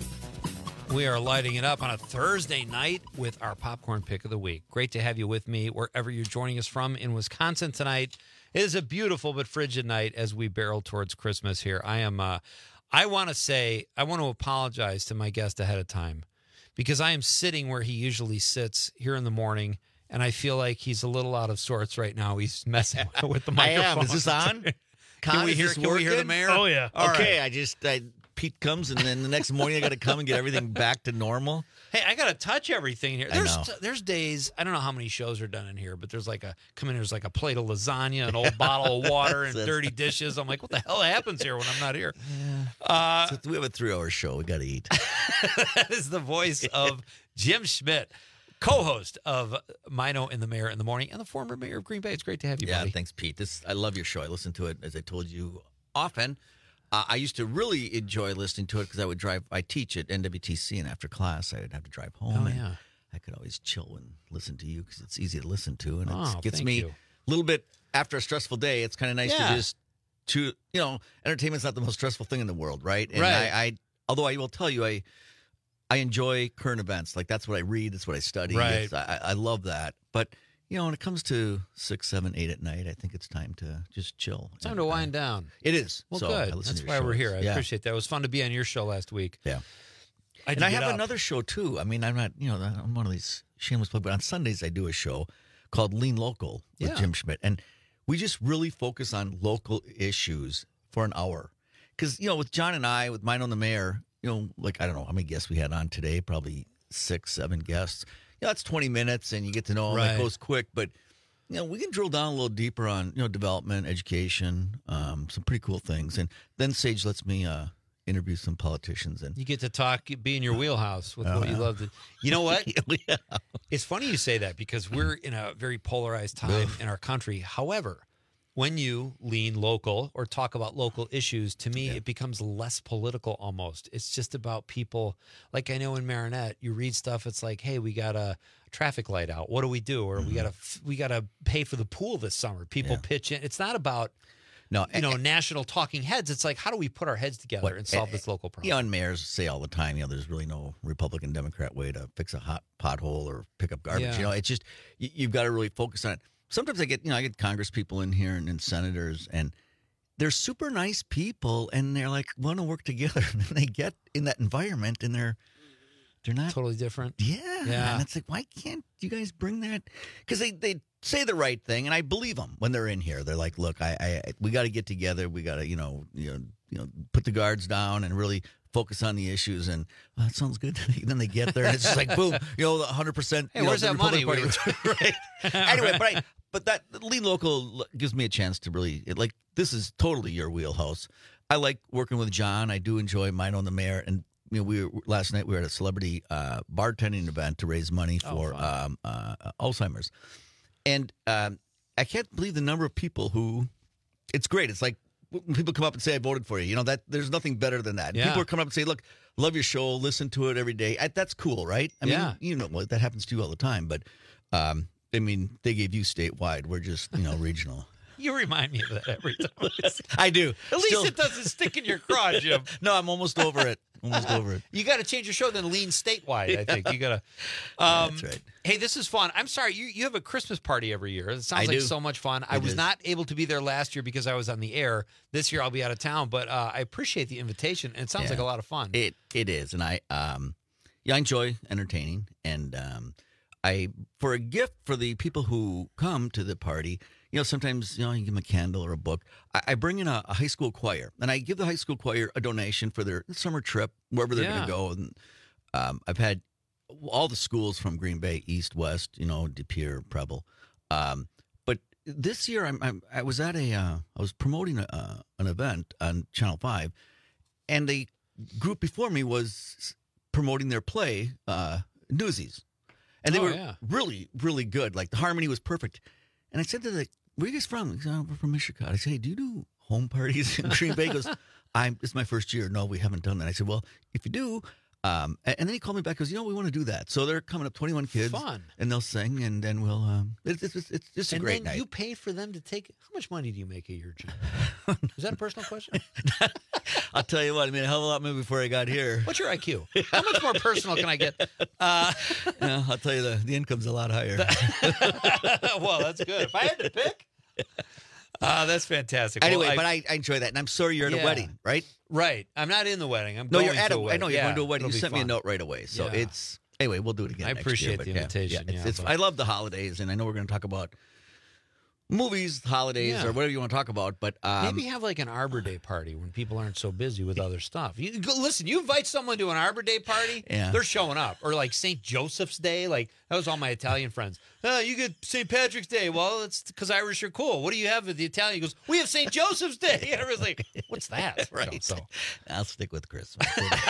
We are lighting it up on a Thursday night with our Popcorn Pick of the Week. Great to have you with me wherever you're joining us from in Wisconsin tonight. It is a beautiful but frigid night as we barrel towards Christmas here. I am, uh, I want to say, I want to apologize to my guest ahead of time because I am sitting where he usually sits here in the morning, and I feel like he's a little out of sorts right now. He's messing with the microphone. I am. Is this on? Can we hear? Can we hear the mayor? Oh yeah. All okay, right. I just I, Pete comes, and then the next morning I got to come and get everything back to normal. Hey, I got to touch everything here. I There's know. there's days, I don't know how many shows are done in here, but there's like a, come in, there's like a plate of lasagna, an old bottle of water, and dirty dishes. I'm like, what the hell happens here when I'm not here? Yeah. Uh, So we have a three-hour show. We got to eat. that is the voice of Jim Schmidt, co-host of Mino and the Mayor in the Morning, and the former mayor of Green Bay. It's great to have you, Yeah, buddy. thanks, Pete. This I love your show. I listen to it, as I told you, often. Uh, I used to really enjoy listening to it because I would drive. I teach at N W T C, and after class, I would have to drive home. Oh, and yeah. I could always chill and listen to you because it's easy to listen to, and Oh, it gets thank me you. a little bit after a stressful day. It's kind of nice Yeah. to just to you know, entertainment's not the most stressful thing in the world, right? And Right. I, I although I will tell you, I I enjoy current events. Like that's what I read. That's what I study. Right. It's- I, I love that. But you know, when it comes to six, seven, eight at night, I think it's time to just chill. It's time to wind down. It is. Well, So I good. listen That's to your why we're shows. here. I Yeah. appreciate that. It was fun to be on your show last week. Yeah. I and did I get have up. another show too. I mean, I'm not, you know, I'm one of these shameless plug, but on Sundays I do a show called Lean Local with Yeah. Jim Schmidt, and we just really focus on local issues for an hour. Because you know, with John and I, with Mine on the Mayor, you know, like I don't know how many guests we had on today, probably six, seven guests. You know, that's twenty minutes, and you get to know them. Right. It goes quick, but you know, we can drill down a little deeper on you know development, education, um, some pretty cool things, and then Sage lets me uh, interview some politicians and. You get to talk, be in your wheelhouse with Oh, what you yeah. love. To, you know what? Yeah. It's funny you say that because we're in a very polarized time in our country. However, when you lean local or talk about local issues, to me, it becomes less political almost. It's just about people. Like I know in Marinette, you read stuff. It's like, hey, we got a traffic light out. What do we do? Or we got to we got to pay for the pool this summer. People Yeah. pitch in. It's not about No, you know national talking heads. It's like, how do we put our heads together What- and solve this local problem? You know, and mayors say all the time, you know, there's really no Republican, Democrat way to fix a hot pothole or pick up garbage. Yeah. You know, it's just, you, you've got to really focus on it. Sometimes I get, you know, I get Congress people in here and, and senators, and they're super nice people, and they're like, want to work together. And then they get in that environment, and they're, they're not. Totally different. Yeah. Yeah. And it's like, why can't you guys bring that? Because they, they say the right thing, and I believe them when they're in here. They're like, look, I, I we got to get together. We got to, you know, you know, you know, put the guards down and really focus on the issues. And well, that sounds good. then they get there, and it's just like, boom, you know, one hundred percent. Hey, you know, where's the that money? Republican Party. Right. Anyway, but I, but that Lean Local gives me a chance to really, it, like, this is totally your wheelhouse. I like working with John. I do enjoy Mine on the Mayor, and you know, we were, last night we were at a celebrity uh, bartending event to raise money Oh, for fun. um, uh, Alzheimer's, and um, I can't believe the number of people who. It's great. It's like when people come up and say, "I voted for you." You know that there's nothing better than that. Yeah. People are coming up and say, "Look, love your show. Listen to it every day." I, that's cool, right? I Yeah. mean, you know, well, that happens to you all the time. But um, I mean, they gave you statewide. We're just you know regional. You remind me of that every time. I do. At least Still- it doesn't stick in your craw, Jim. No, I'm almost over it. Almost over it. You got to change your show, then lean statewide. I think you got to. Um, That's right. Hey, this is fun. I'm sorry, you you have a Christmas party every year. It sounds I like do. so much fun. I It was is. not able to be there last year because I was on the air. This year I'll be out of town, but uh, I appreciate the invitation. And it sounds Yeah. like a lot of fun. It it is, and I um yeah I enjoy entertaining, and um I for a gift for the people who come to the party. You know, sometimes, you know, you give them a candle or a book. I, I bring in a, a high school choir, and I give the high school choir a donation for their summer trip, wherever they're Yeah. going to go. And um, I've had all the schools from Green Bay, East, West, you know, De Pere, Preble. Um, but this year, I'm, I'm, I was at a, uh, I was promoting a, uh, an event on Channel five, and the group before me was promoting their play, uh, Newsies. And they Oh, were yeah. really, really good. Like, the harmony was perfect. And I said to the, where are you guys from? He said, oh, we're from Michigan. I said, hey, do you do home parties in Green Bay? He goes, I'm, it's my first year. No, we haven't done that. I said, well, if you do, Um, and, and then he called me back. Goes, you know, we want to do that. So they're coming up, twenty-one kids, Fun. and they'll sing, and then we'll. Um, it's it's it's, it's just a and great then night. you pay for them to take. How much money do you make a year, Jim? Is that a personal question? I'll tell you what. I mean, a hell of a lot more before I got here. What's your I Q? How much more personal can I get? Uh, yeah, I'll tell you the the income's a lot higher. Well, that's good. If I had to pick. Uh, that's fantastic. Anyway, well, I, but I, I enjoy that, and I'm sorry you're at Yeah. a wedding, right? Right. I'm not in the wedding. I'm No, going you're at to a. a I wedding. know you're Yeah, going to a wedding. You it'll be sent me a fun. note right away, so Yeah. it's anyway. We'll do it again. I next appreciate year, the but yeah, invitation, Yeah, it's, yeah, it's, but- I love the holidays, and I know we're going to talk about movies, holidays, Yeah. or whatever you want to talk about. But um, Maybe have like an Arbor Day party when people aren't so busy with other stuff. You go, listen, you invite someone to an Arbor Day party, Yeah. they're showing up. Or like Saint Joseph's Day, like that was all my Italian friends. Oh, you get Saint Patrick's Day. Well, it's because Irish are cool. What do you have with the Italian? He goes, we have Saint Joseph's Day. And everyone's like, what's that? Right. So, I'll stick with Christmas.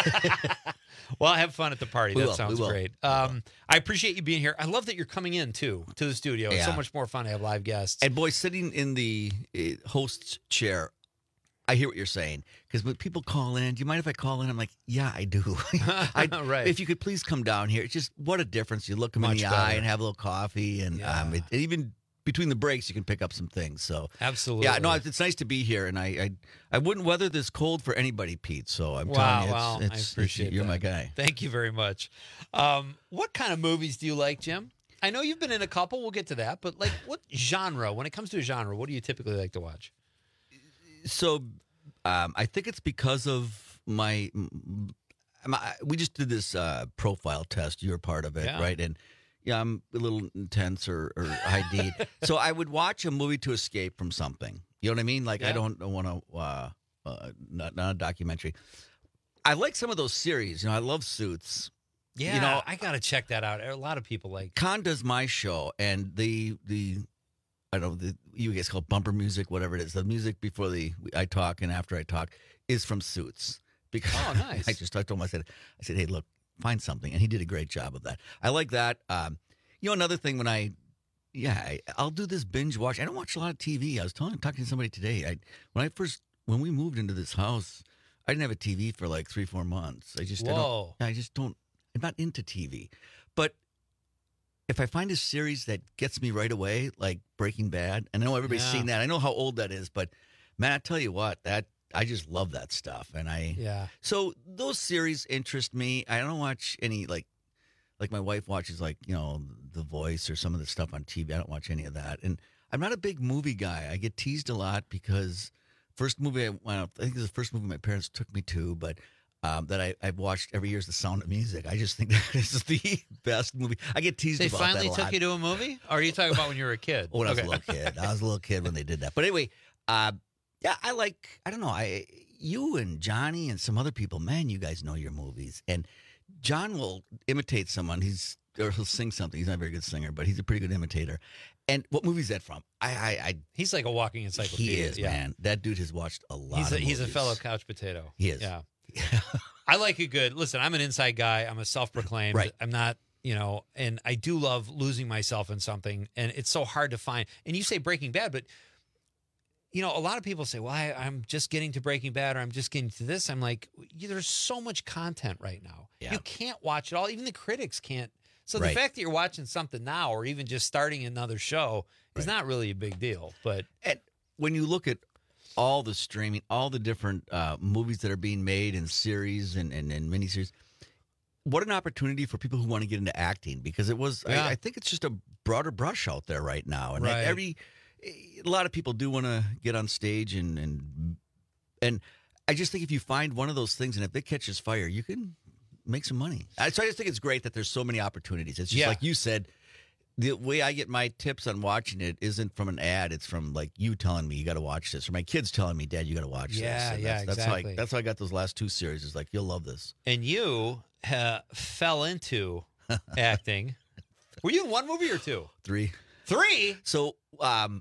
well, have fun at the party. We that will, we sounds will. great. Um, I appreciate you being here. I love that you're coming in too to the studio. It's so Yeah. much more fun to have live guests. And boy, sitting in the uh, host's chair, I hear what you're saying. Because when people call in, do you mind if I call in? I'm like, yeah, I do. I, Right. If you could please come down here. It's just what a difference. You look them in Much the better. eye and have a little coffee. And Yeah. um, it, and even between the breaks, you can pick up some things. So Absolutely. Yeah, no, it's, it's nice to be here. And I, I I wouldn't weather this cold for anybody, Pete. So I'm Wow, telling you, wow, it's, I it's, appreciate you're that. my guy. Thank you very much. Um, what kind of movies do you like, Jim? I know you've been in a couple. We'll get to that. But like, what genre? When it comes to a genre, what do you typically like to watch? So um, I think it's because of my, my we just did this uh, profile test. You're part of it, Yeah. right? And yeah, I'm a little intense or, or high D. So I would watch a movie to escape from something. You know what I mean? Like I Yeah. don't want to, uh, uh, not, not a documentary. I like some of those series. You know, I love Suits. Yeah, You know, I got to check that out. A lot of people like. Con does my show, and the the I don't know the you guys call it bumper music, whatever it is. The music before the I talk and after I talk is from Suits. Because Oh, nice. I just I told him I said I said hey look find something, and he did a great job of that. I like that. Um, you know another thing when I yeah I, I'll do this binge watch. I don't watch a lot of T V. I was telling talking to somebody today. I when I first when we moved into this house, I didn't have a T V for like three four months. I just I Whoa. don't I just don't. I'm not into T V. But if I find a series that gets me right away, like Breaking Bad, and I know everybody's Yeah. seen that. I know how old that is, but man, I tell you what, that I just love that stuff. And I Yeah. so those series interest me. I don't watch any like like my wife watches like, you know, The Voice or some of the stuff on T V. I don't watch any of that. And I'm not a big movie guy. I get teased a lot because first movie I well, I think it was the first movie my parents took me to, but Um, that I, I've watched every year is The Sound of Music. I just think that is the best movie. I get teased They about finally that a took lot. you to a movie? Or are you talking about when you were a kid? Oh, when I was Okay. a little kid. I was a little kid when they did that. But anyway, uh, yeah, I like, I don't know, I you and Johnny and some other people, man, you guys know your movies. And John will imitate someone. He's or he'll sing something. He's not a very good singer, but he's a pretty good imitator. And what movie is that from? I, I, I He's like a walking encyclopedia. he is, yeah. man. That dude has watched a lot He's a, of he's a movies. fellow couch potato. He is. Yeah. I like a good, listen, I'm an inside guy. I'm a self-proclaimed. Right. I'm not, you know, and I do love losing myself in something. And it's so hard to find. And you say Breaking Bad, but, you know, a lot of people say, well, I, I'm just getting to Breaking Bad or I'm just getting to this. I'm like, yeah, there's so much content right now. Yeah. You can't watch it all. Even the critics can't. So Right. the fact that you're watching something now or even just starting another show is not really a big deal. But And when you look at all the streaming, all the different uh, movies that are being made and series and, and, and miniseries, what an opportunity for people who want to get into acting, because it was, Yeah. I, I think it's just a broader brush out there right now. And Right. every, a lot of people do want to get on stage and, and, and I just think if you find one of those things and if it catches fire, you can make some money. I- So I just think it's great that there's so many opportunities. It's just Yeah. like you said, the way I get my tips on watching it isn't from an ad. It's from like you telling me you got to watch this, or my kids telling me, "Dad, you got to watch this." Yeah, And yeah, that's, that's exactly. How I, that's how I got those last two series. It's like you'll love this. And you uh, fell into acting. Were you in one movie or two? Three, Three? So, um,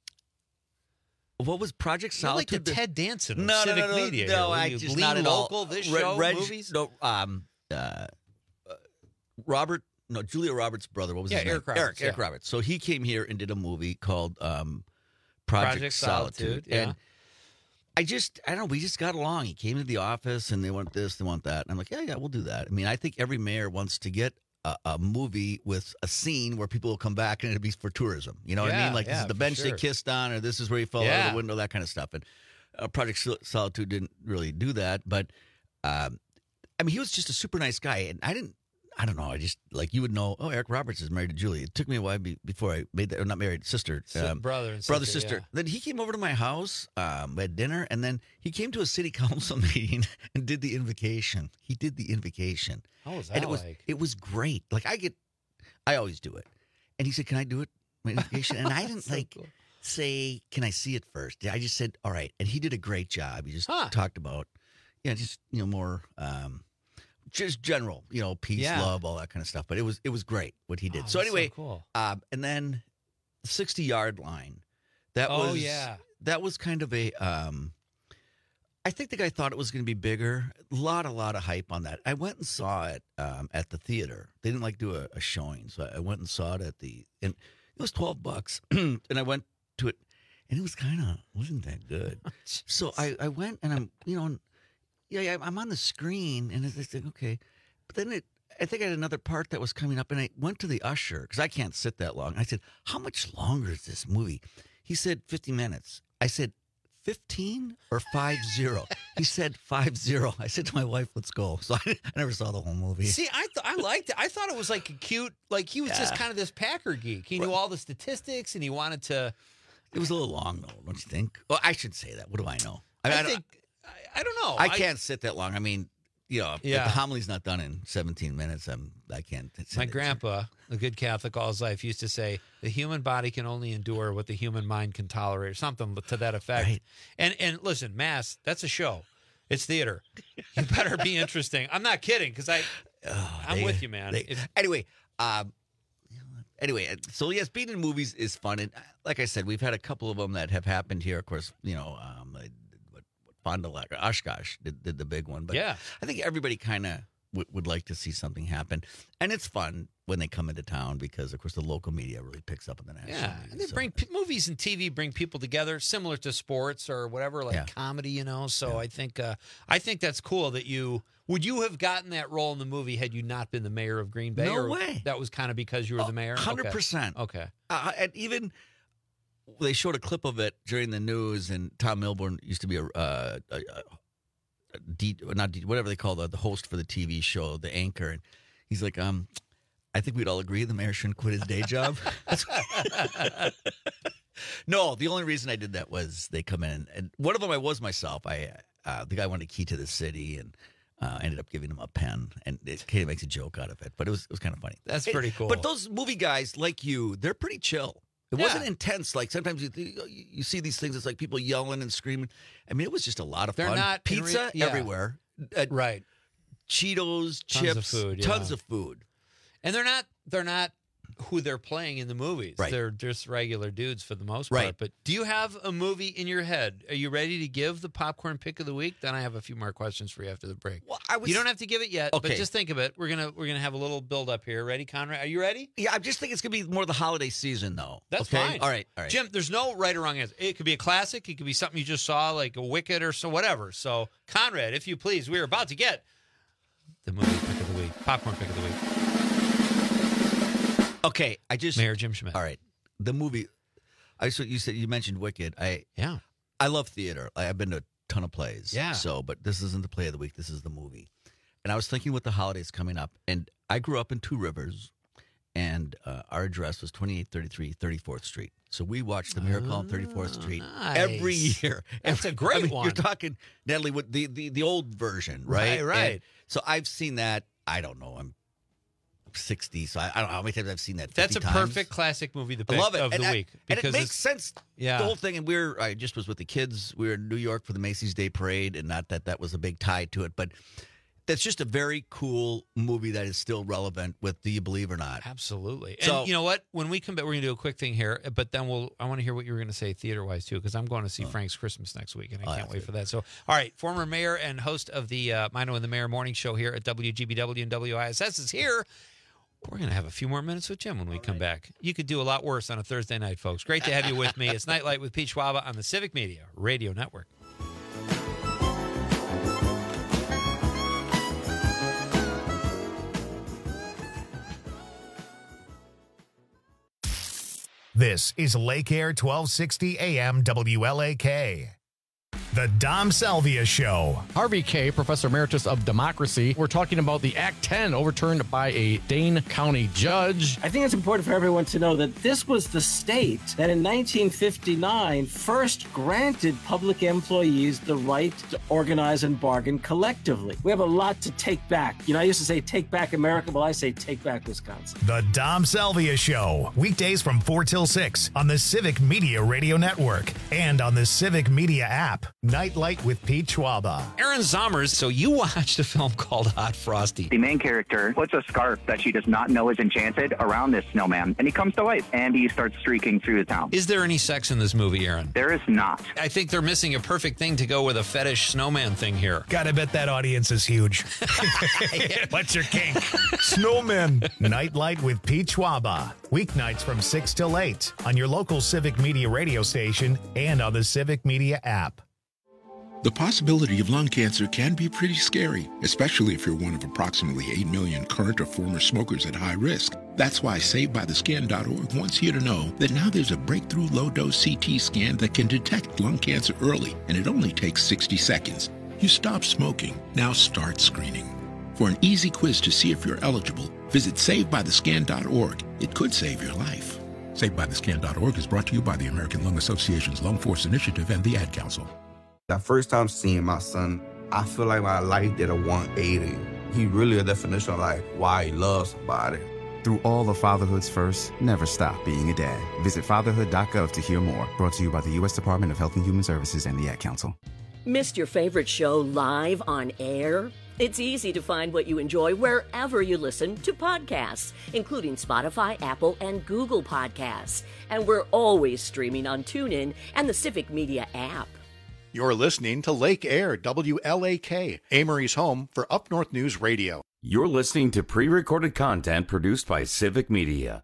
what was Project You're like Solitude? the Ted Danson of no, no, civic no, no, media. no. here. Were I you just lean not at all. local, this Re- show, Reg- movies? No, um, uh, uh, Robert. No, Julia Roberts' brother. What was Yeah, his name? Eric Roberts, Eric, Eric yeah. Roberts. So he came here and did a movie called um, Project, Project Solitude. Solitude, yeah. And I just, I don't know, we just got along. He came to the office and they want this, they want that. And I'm like, yeah, yeah, we'll do that. I mean, I think every mayor wants to get a, a movie with a scene where people will come back and it'll be for tourism. You know what I Yeah, mean? Like, this yeah, is the for bench sure. they kissed on, or this is where he fell out Yeah. of the window, that kind of stuff. And uh, Project Sol- Solitude didn't really do that. But, um, I mean, he was just a super nice guy. And I didn't, I don't know. I just, like, you would know, oh, Eric Roberts is married to Julie. It took me a while be, before I made that, or not married, sister. Si- um, brother and brother, sister, sister. yeah. Then he came over to my house, um, we had dinner, and then he came to a city council meeting and did the invocation. He did the invocation. How was And that it was, like? it was great. Like, I get, I always do it. And he said, can I do it, my invocation? And I didn't, So like, cool. say, can I see it first? I just said, all right. And he did a great job. He just Huh. talked about, yeah, just, you know, more, um, just general, you know, peace, Yeah. love, all that kind of stuff. But it was it was great what he did. Oh, so that's so anyway, cool. um, and then the sixty yard line. That Oh, was yeah. that was kind of a. Um, I think the guy thought it was going to be bigger. A lot, a lot of hype on that. I went and saw it um, at the theater. They didn't like do a, a showing, so I went and saw it at the. And it was twelve bucks, and I went to it, and it was kind of wasn't that good. So I, I went and I'm you know. Yeah, yeah, I'm on the screen, and it's like, okay. But then it, I think I had another part that was coming up, and I went to the usher, because I can't sit that long. I said, how much longer is this movie? He said, fifty minutes. I said, fifteen or five zero? He said, five zero. I said to my wife, let's go. So I, I never saw the whole movie. See, I th- I liked it. I thought it was like a cute, like he was just Yeah. kind of this Packer geek. He knew all the statistics, and he wanted to. It was a little long, though, don't you think? Well, I should say that. What do I know? I, I, mean, I don't- think. I, I don't know. I can't sit that long. I mean, you know, Yeah. if the homily's not done in seventeen minutes, I'm, I can't. sit My there. grandpa, a good Catholic all his life, used to say, "The human body can only endure what the human mind can tolerate," or something to that effect. Right. And and listen, Mass, that's a show. It's theater. You better be interesting. I'm not kidding, because I, Oh, I'm they- with you, man. they- If- anyway, um, anyway, so yes, being in movies is fun, and uh, like I said, we've had a couple of them that have happened here. Of course, you know, um, what, what Fond du Lac or Oshkosh did, did the big one, but Yeah. I think everybody kind of w- would like to see something happen, and it's fun when they come into town because, of course, the local media really picks up on the national. Yeah, media, and they so- bring p- movies and T V bring people together, similar to sports or whatever, like Yeah. comedy, you know. So I think uh, I think that's cool that you would you have gotten that role in the movie had you not been the mayor of Green Bay? No or way. That was kind of because you were the mayor. Hundred Okay. percent. Okay. Uh, and even they showed a clip of it during the news, and Tom Milburn used to be a, uh, a, a, a D, not D, whatever they call the, the host for the T V show, the anchor, and he's like, um, I think we'd all agree the mayor shouldn't quit his day job. No, the only reason I did that was they come in, and one of them I was myself. I uh, the guy wanted a key to the city, and uh, I ended up giving him a pen, and it kind of makes a joke out of it, but it was it was kind of funny. That's It- pretty cool. But those movie guys like you, they're pretty chill. It Yeah. wasn't intense. Like sometimes you you you see these things. It's like people yelling and screaming. I mean, it was just a lot of They're fun. not in re- Pizza yeah. everywhere. Uh, Right. Cheetos, Tons of chips, food, yeah. tons of food. And they're not they're not who they're playing in the movies. Right. They're just regular dudes for the most part. Right. But do you have a movie in your head? Are you ready to give the popcorn pick of the week? Then I have a few more questions for you after the break. Well, I was, You don't have to give it yet, but Okay. just think of it. We're gonna we're gonna have a little build up here. Ready, Conrad? Are you ready? Yeah, I just think it's gonna be more the holiday season, though. That's okay? fine. All right, all right. Jim, there's no right or wrong answer. It could be a classic. It could be something you just saw, like a Wicked or so whatever. So, Conrad, if you please, we're about to get the movie pick of the week, popcorn pick of the week. Okay, I just Mayor Jim Schmidt. All right, the movie. I so you said you mentioned Wicked. I yeah, I love theater. I, I've been to a ton of plays. Yeah. So, but this isn't the play of the week. This is the movie. And I was thinking with the holidays coming up, and I grew up in Two Rivers, and uh, our address was twenty-eight thirty-three thirty-fourth Street. So we watched The Miracle on thirty-fourth Street every nice. year. That's a Every- great I mean, one. You're talking, Natalie, with the, the, the old version, right? Right, right. And so I've seen that, I don't know, I'm sixty, so I, I don't know how many times I've seen that. That's fifty a times. perfect classic movie to I pick love it. of and the I- week and it because makes it's- sense. Yeah. The whole thing, and we're I just was with the kids. We were in New York for the Macy's Day Parade, and not that that was a big tie to it, but that's just a very cool movie that is still relevant with Do You Believe or Not? Absolutely. And So- you know what? When we come back, we're going to do a quick thing here, but then we'll. I want to hear what you were going to say theater wise too, because I'm going to see Frank's Christmas next week, and I Oh, can't that's wait good. for that. So, all right, former mayor and host of the uh, Mino and the Mayor morning show here at W G B W and W I S S is here. We're going to have a few more minutes with Jim when we come back. You could do a lot worse on a Thursday night, folks. Great to have you with me. It's Nightlight with Pete Schwaba on the Civic Media Radio Network. This is Lake Air twelve sixty A M W L A K. The Dom Salvia Show. Harvey Kaye, Professor Emeritus of Democracy. We're talking about the Act ten overturned by a Dane County judge. I think it's important for everyone to know that this was the state that in nineteen fifty-nine first granted public employees the right to organize and bargain collectively. We have a lot to take back. You know, I used to say take back America. Well, I say take back Wisconsin. The Dom Salvia Show. Weekdays from four till six on the Civic Media Radio Network and on the Civic Media app. Nightlight with Pete Schwaba. Aaron Zommers, so you watched a film called Hot Frosty. The main character puts a scarf that she does not know is enchanted around this snowman, and he comes to life, and he starts streaking through the town. Is there any sex in this movie, Aaron? There is not. I think they're missing a perfect thing to go with a fetish snowman thing here. Gotta bet that audience is huge. What's your kink? Snowmen. Nightlight with Pete Schwaba. Weeknights from six till eight on your local Civic Media radio station and on the Civic Media app. The possibility of lung cancer can be pretty scary, especially if you're one of approximately eight million current or former smokers at high risk. That's why Saved By The Scan dot org wants you to know that now there's a breakthrough low-dose C T scan that can detect lung cancer early, and it only takes sixty seconds. You stop smoking, now start screening. For an easy quiz to see if you're eligible, visit Saved By The Scan dot org. It could save your life. Saved By The Scan dot org is brought to you by the American Lung Association's Lung Force Initiative and the Ad Council. The first time seeing my son, I feel like my life did a one eighty. He really a definition of like why he loves somebody. Through all of fatherhood's first, never stop being a dad. Visit fatherhood dot gov to hear more. Brought to you by the U S Department of Health and Human Services and the Ad Council. Missed your favorite show live on air? It's easy to find what you enjoy wherever you listen to podcasts, including Spotify, Apple, and Google Podcasts. And we're always streaming on TuneIn and the Civic Media app. You're listening to Lake Air W L A K, Amory's home for Up North News Radio. You're listening to pre-recorded content produced by Civic Media.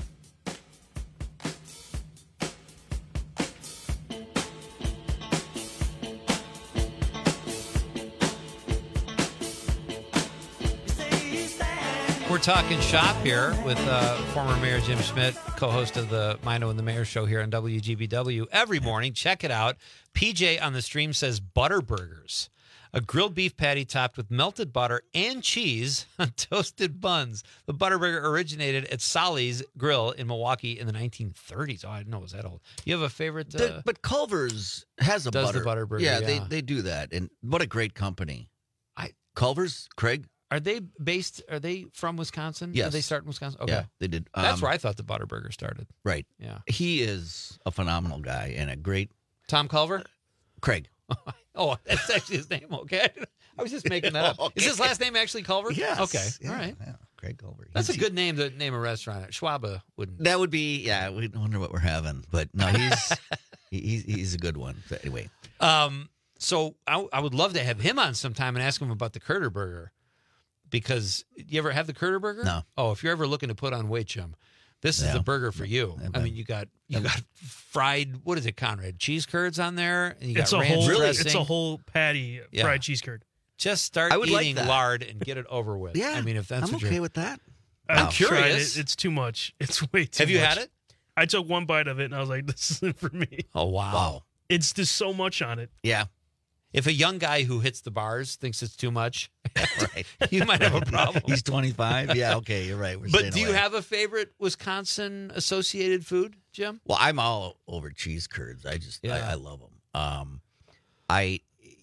We're talking shop here with uh, former Mayor Jim Schmidt, co-host of the Mino and the Mayor show here on W G B W every morning. Check it out. P J on the stream says butter burgers, a grilled beef patty topped with melted butter and cheese on toasted buns. The butter burger originated at Solly's Grill in Milwaukee in the nineteen thirties. Oh, I didn't know it was that old. You have a favorite? Uh, the, but Culver's has a does butter. the butter burger. Yeah, yeah, they they do that, and what a great company. I Culver's, Craig. Are they based, are they from Wisconsin? Yes. Did they start in Wisconsin? Okay. Yeah, they did. That's Um, where I thought the Butterburger started. Right. Yeah. He is a phenomenal guy and a great... Tom Culver? Craig. Oh, that's actually his name, okay? I was just making that up. Okay. Is his last name actually Culver? Yes. Okay, Yeah, all right. Yeah, Craig Culver. That's He's- a good name to name a restaurant. Schwaba wouldn't. That would be, yeah, we wonder what we're having. But no, he's he, he's, he's a good one. But anyway. Um, so I, I would love to have him on sometime and ask him about the Curter Burger. Because you ever have the Curter Burger? No. Oh, if you're ever looking to put on weight, Jim, this is Yeah. the burger for you. I mean, you got you got fried. What is it, Conrad? Cheese curds on there. And you got It's a ranch whole dressing. it's a whole patty Yeah. fried cheese curd. Just start I would like eating that. lard and get it over with. Yeah, I mean, if that's I'm what okay you're, with that. I'm I've tried curious. it. It's too much. It's way too Have you much. had it? I took one bite of it and I was like, this isn't for me. Oh wow. Wow. It's just so much on it. Yeah. If a young guy who hits the bars thinks it's too much, Right. you might have a problem. He's twenty-five. Yeah, okay, you're right. We're But staying do you away. have a favorite Wisconsin associated food, Jim? Well, I'm all over cheese curds. I just, Yeah. I, I love them. Um, I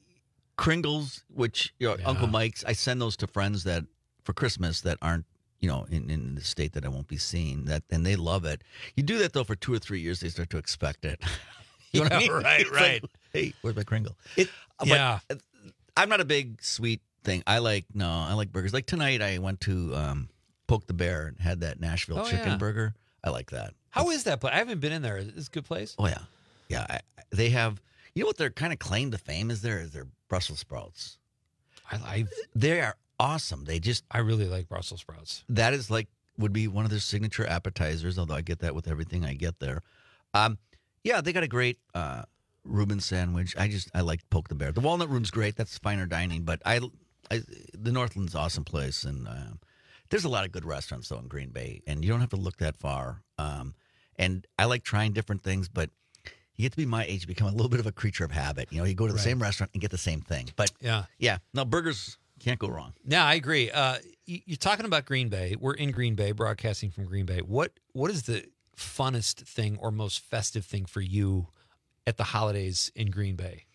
Kringles, which you know, Yeah. Uncle Mike's. I send those to friends that for Christmas that aren't, you know, in, in the state that I won't be seeing. That and they love it. You do that though for two or three years, they start to expect it. You know what I Yeah, mean? right, It's like, right. hey, where's my Kringle? It, but Yeah. I'm not a big sweet thing. I like no, I like burgers. Like tonight, I went to um, Poke the Bear and had that Nashville Oh, chicken yeah. burger. I like that. How is that place? I haven't been in there. Is it a good place? Oh yeah, yeah. I, I- they have. You know what their kind of claim to fame is? There is their Brussels sprouts. I, I They are awesome. They just I really like Brussels sprouts. that is like would be one of their signature appetizers. Although I get that with everything I get there. Um, yeah, they got a great uh, Reuben sandwich. I just I like Poke the Bear. The Walnut Room's great. That's finer dining. But I, I the Northland's an awesome place, and um, there's a lot of good restaurants though in Green Bay, and you don't have to look that far. Um, and I like trying different things, but you get to be my age, you become a little bit of a creature of habit. You know, you go to the Right. same restaurant and get the same thing. But Yeah. yeah, no, burgers can't go wrong. Yeah, I agree. Uh, y- you're talking about Green Bay. We're in Green Bay, broadcasting from Green Bay. What What is the funnest thing or most festive thing for you at the holidays in Green Bay?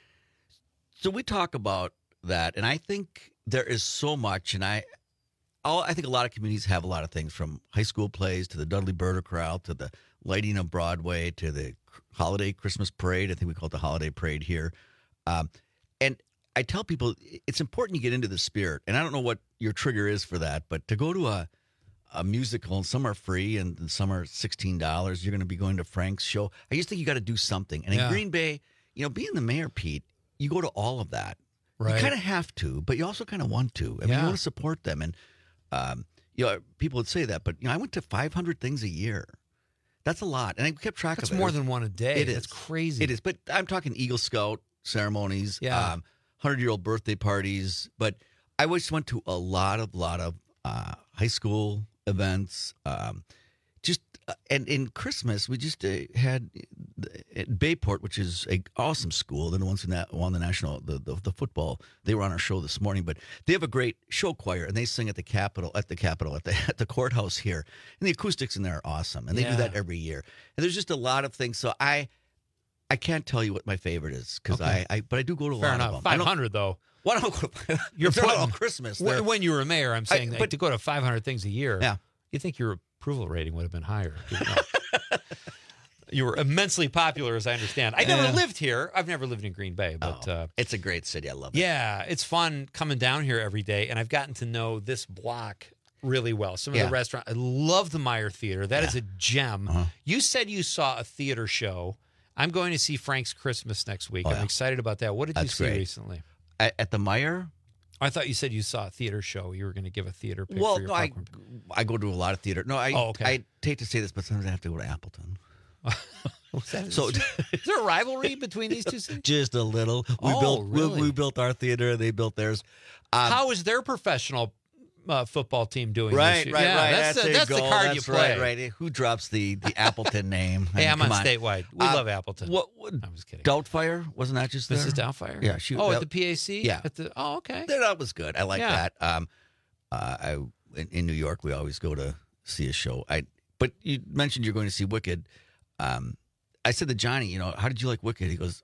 So we talk about that, and I think there is so much, and I, all, I think a lot of communities have a lot of things, from high school plays to the Dudley Birder Corral to the lighting of Broadway to the holiday Christmas parade. I think we call it the holiday parade here. Um, and I tell people it's important you get into the spirit, and I don't know what your trigger is for that, but to go to a a musical, and some are free and some are sixteen dollars. You're going to be going to Frank's show. I just think you got to do something. And in Yeah. Green Bay, you know, being the mayor, Pete, you go to all of that. Right. You kind of have to, but you also kind of want to. I mean, Yeah. you want to support them. And, um, you know, people would say that, but, you know, I went to five hundred things a year. That's a lot. And I kept track That's of it. more It was- than one a day. It is. That's crazy. It is. But I'm talking Eagle Scout ceremonies, Yeah. um, hundred-year-old birthday parties. But I always went to a lot of, lot of uh, high school events. Um, just uh, and in Christmas, we just uh, had at Bayport, which is a awesome school. They're the ones who na- won the national the, the the football. They were on our show this morning, but they have a great show choir, and they sing at the Capitol, at the Capitol, at the at the courthouse here, and the acoustics in there are awesome, and they Yeah. do that every year. And there's just a lot of things. So I I can't tell you what my favorite is because Okay. I, I but I do go to a Fair lot enough. of them. I five don't- hundred, though. Why don't I go? You're They're not putting- all Christmas. When, They're- when you were mayor, I'm saying I- that but- to go to five hundred things a year, Yeah. you think your approval rating would have been higher. You know? You were immensely popular, as I understand. I never Yeah. lived here. I've never lived in Green Bay, but Oh, uh, it's a great city. I love it. yeah, it's fun coming down here every day, and I've gotten to know this block really well. Some of Yeah. the restaurants. I love the Meyer Theater. That is Yeah. a gem. Uh-huh. You said you saw a theater show. I'm going to see Frank's Christmas next week. Oh, I'm yeah. excited about that. What did you That's see great. recently? At, at the Meyer. I thought you said you saw a theater show. You were going to give a theater pick Well, for your no, I, popcorn. I go to a lot of theater. No, I, Oh, okay. I hate to say this, but sometimes I have to go to Appleton. What's that? So is there a rivalry between these two cities? just a little. We Oh, built we- really? we, built our theater. They built theirs. Um, How is their professional uh, football team doing right, this year? right, Yeah, right. That's, the, there that's you the go. card That's you play. Right, right. Who drops the the Appleton name? I Hey, mean, I'm on come statewide. We Uh, love Appleton. What, what? I was kidding. Doubtfire wasn't that just there? This is Doubtfire? Yeah. She, oh, that, at the P A C? Yeah. At the, oh, okay. That, that was good. I like Yeah. that. Um, uh, I in, in New York we always go to see a show. I but you mentioned you're going to see Wicked. Um, I said to Johnny, you know, how did you like Wicked? He goes,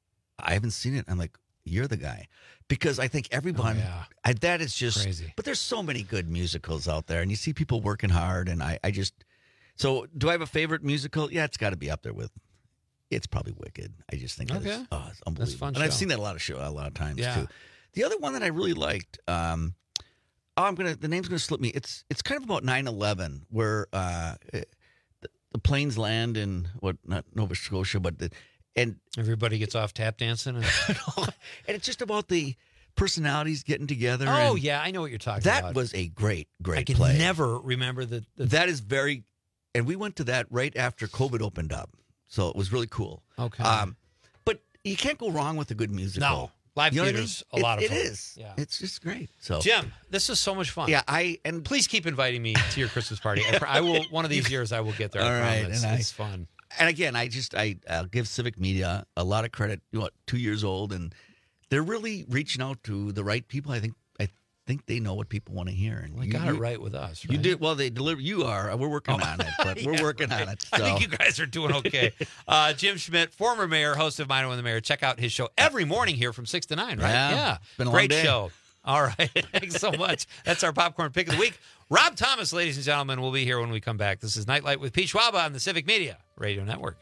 I haven't seen it. I'm like, you're the guy, because I think everyone Oh, yeah. I, that is just Crazy. But there's so many good musicals out there, and you see people working hard, and I, I just. So, do I have a favorite musical? Yeah, it's got to be up there with. It's probably Wicked. I just think that is, Okay. oh, it's unbelievable. fun and I've show. seen that a lot of show a lot of times Yeah. too. The other one that I really liked, um, oh, I'm gonna the name's gonna slip me. It's it's kind of about nine eleven, where uh, the, the planes land in what not Nova Scotia, but the and Everybody gets off tap dancing. And... and it's just about the personalities getting together. oh, and yeah. I know what you're talking that about. was a great great I can play. never remember the. the That is very, and we went to that right after COVID opened up, so it was really cool. Okay. Um, but you can't go wrong with a good musical. No. Live You know what I theater's mean? a lot It- of fun. It is. Yeah. It's just great. So Jim, this is so much fun. yeah, I and Please keep inviting me to your Christmas party. I, pr- I will. One of these years, I will get there. I All right, promise. and I- It's fun. and again, I just I I'll give Civic Media a lot of credit. You know, what, two years old, and they're really reaching out to the right people. I think I think they know what people want to hear. And We you, got you, it right with us. You right? did well. They deliver. You are. We're working on it, but we're Yeah, working right. on it. I So. think you guys are doing okay. uh, Jim Schmidt, former mayor, host of Minor and the Mayor. Check out his show every morning here from six to nine, right? Yeah. It's been a long Great day. show. All right. Thanks so much. That's our popcorn pick of the week. Rob Thomas, ladies and gentlemen, will be here when we come back. This is Nightlight with Pete Schwaba on the Civic Media Radio Network.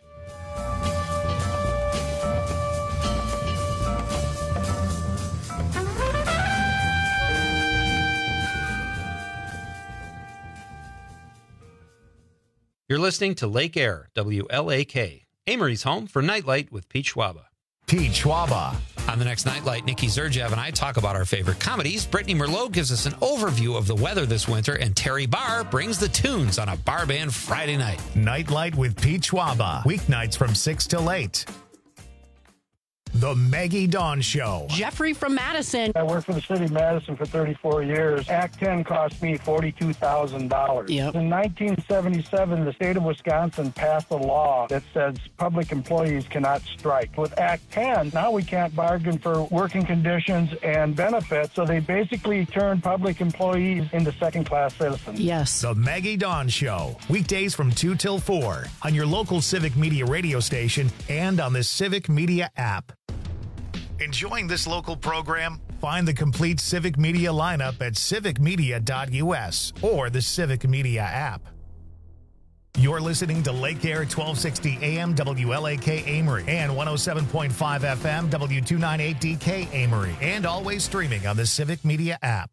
You're listening to Lake Air, W L A K, Amory's home for Nightlight with Pete Schwaba. Pete Schwaba. On the next Nightlight, Nikki Zerjev and I talk about our favorite comedies. Brittany Merlot gives us an overview of the weather this winter, and Terry Barr brings the tunes on a bar band Friday night. Nightlight with Pete Schwaba. Weeknights from six till eight. The Maggie Dawn Show. Jeffrey from Madison. I worked for the city of Madison for thirty-four years. Act ten cost me forty-two thousand dollars. Yep. In nineteen seventy-seven, the state of Wisconsin passed a law that says public employees cannot strike. With Act ten, now we can't bargain for working conditions and benefits, so they basically turn public employees into second-class citizens. Yes. The Maggie Dawn Show. Weekdays from two till four on your local Civic Media radio station and on the Civic Media app. Enjoying this local program? Find the complete Civic Media lineup at civic media dot u s or the Civic Media app. You're listening to Lake Air twelve sixty A M W L A K Amory and one oh seven point five F M W two ninety-eight D K Amory, and always streaming on the Civic Media app.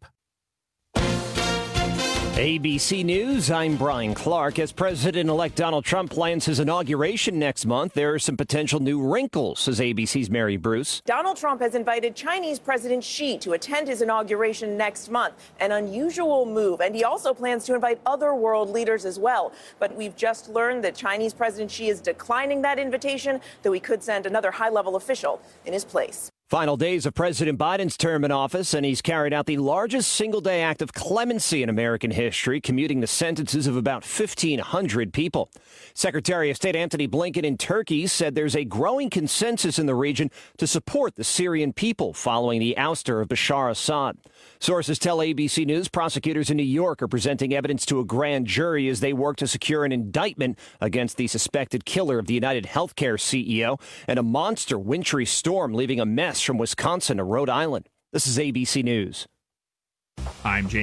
A B C News, I'm Brian Clark. As President-elect Donald Trump plans his inauguration next month, there are some potential new wrinkles, says A B C's Mary Bruce. Donald Trump has invited Chinese President Xi to attend his inauguration next month, an unusual move. And he also plans to invite other world leaders as well. But we've just learned that Chinese President Xi is declining that invitation, though he could send another high-level official in his place. Final days of President Biden's term in office, and he's carried out the largest single-day act of clemency in American history, commuting the sentences of about fifteen hundred people. Secretary of State Antony Blinken in Turkey said there's a growing consensus in the region to support the Syrian people following the ouster of Bashar Assad. Sources tell A B C News prosecutors in New York are presenting evidence to a grand jury as they work to secure an indictment against the suspected killer of the United Healthcare C E O, and a monster wintry storm leaving a mess from Wisconsin to Rhode Island. This is A B C News. I'm James.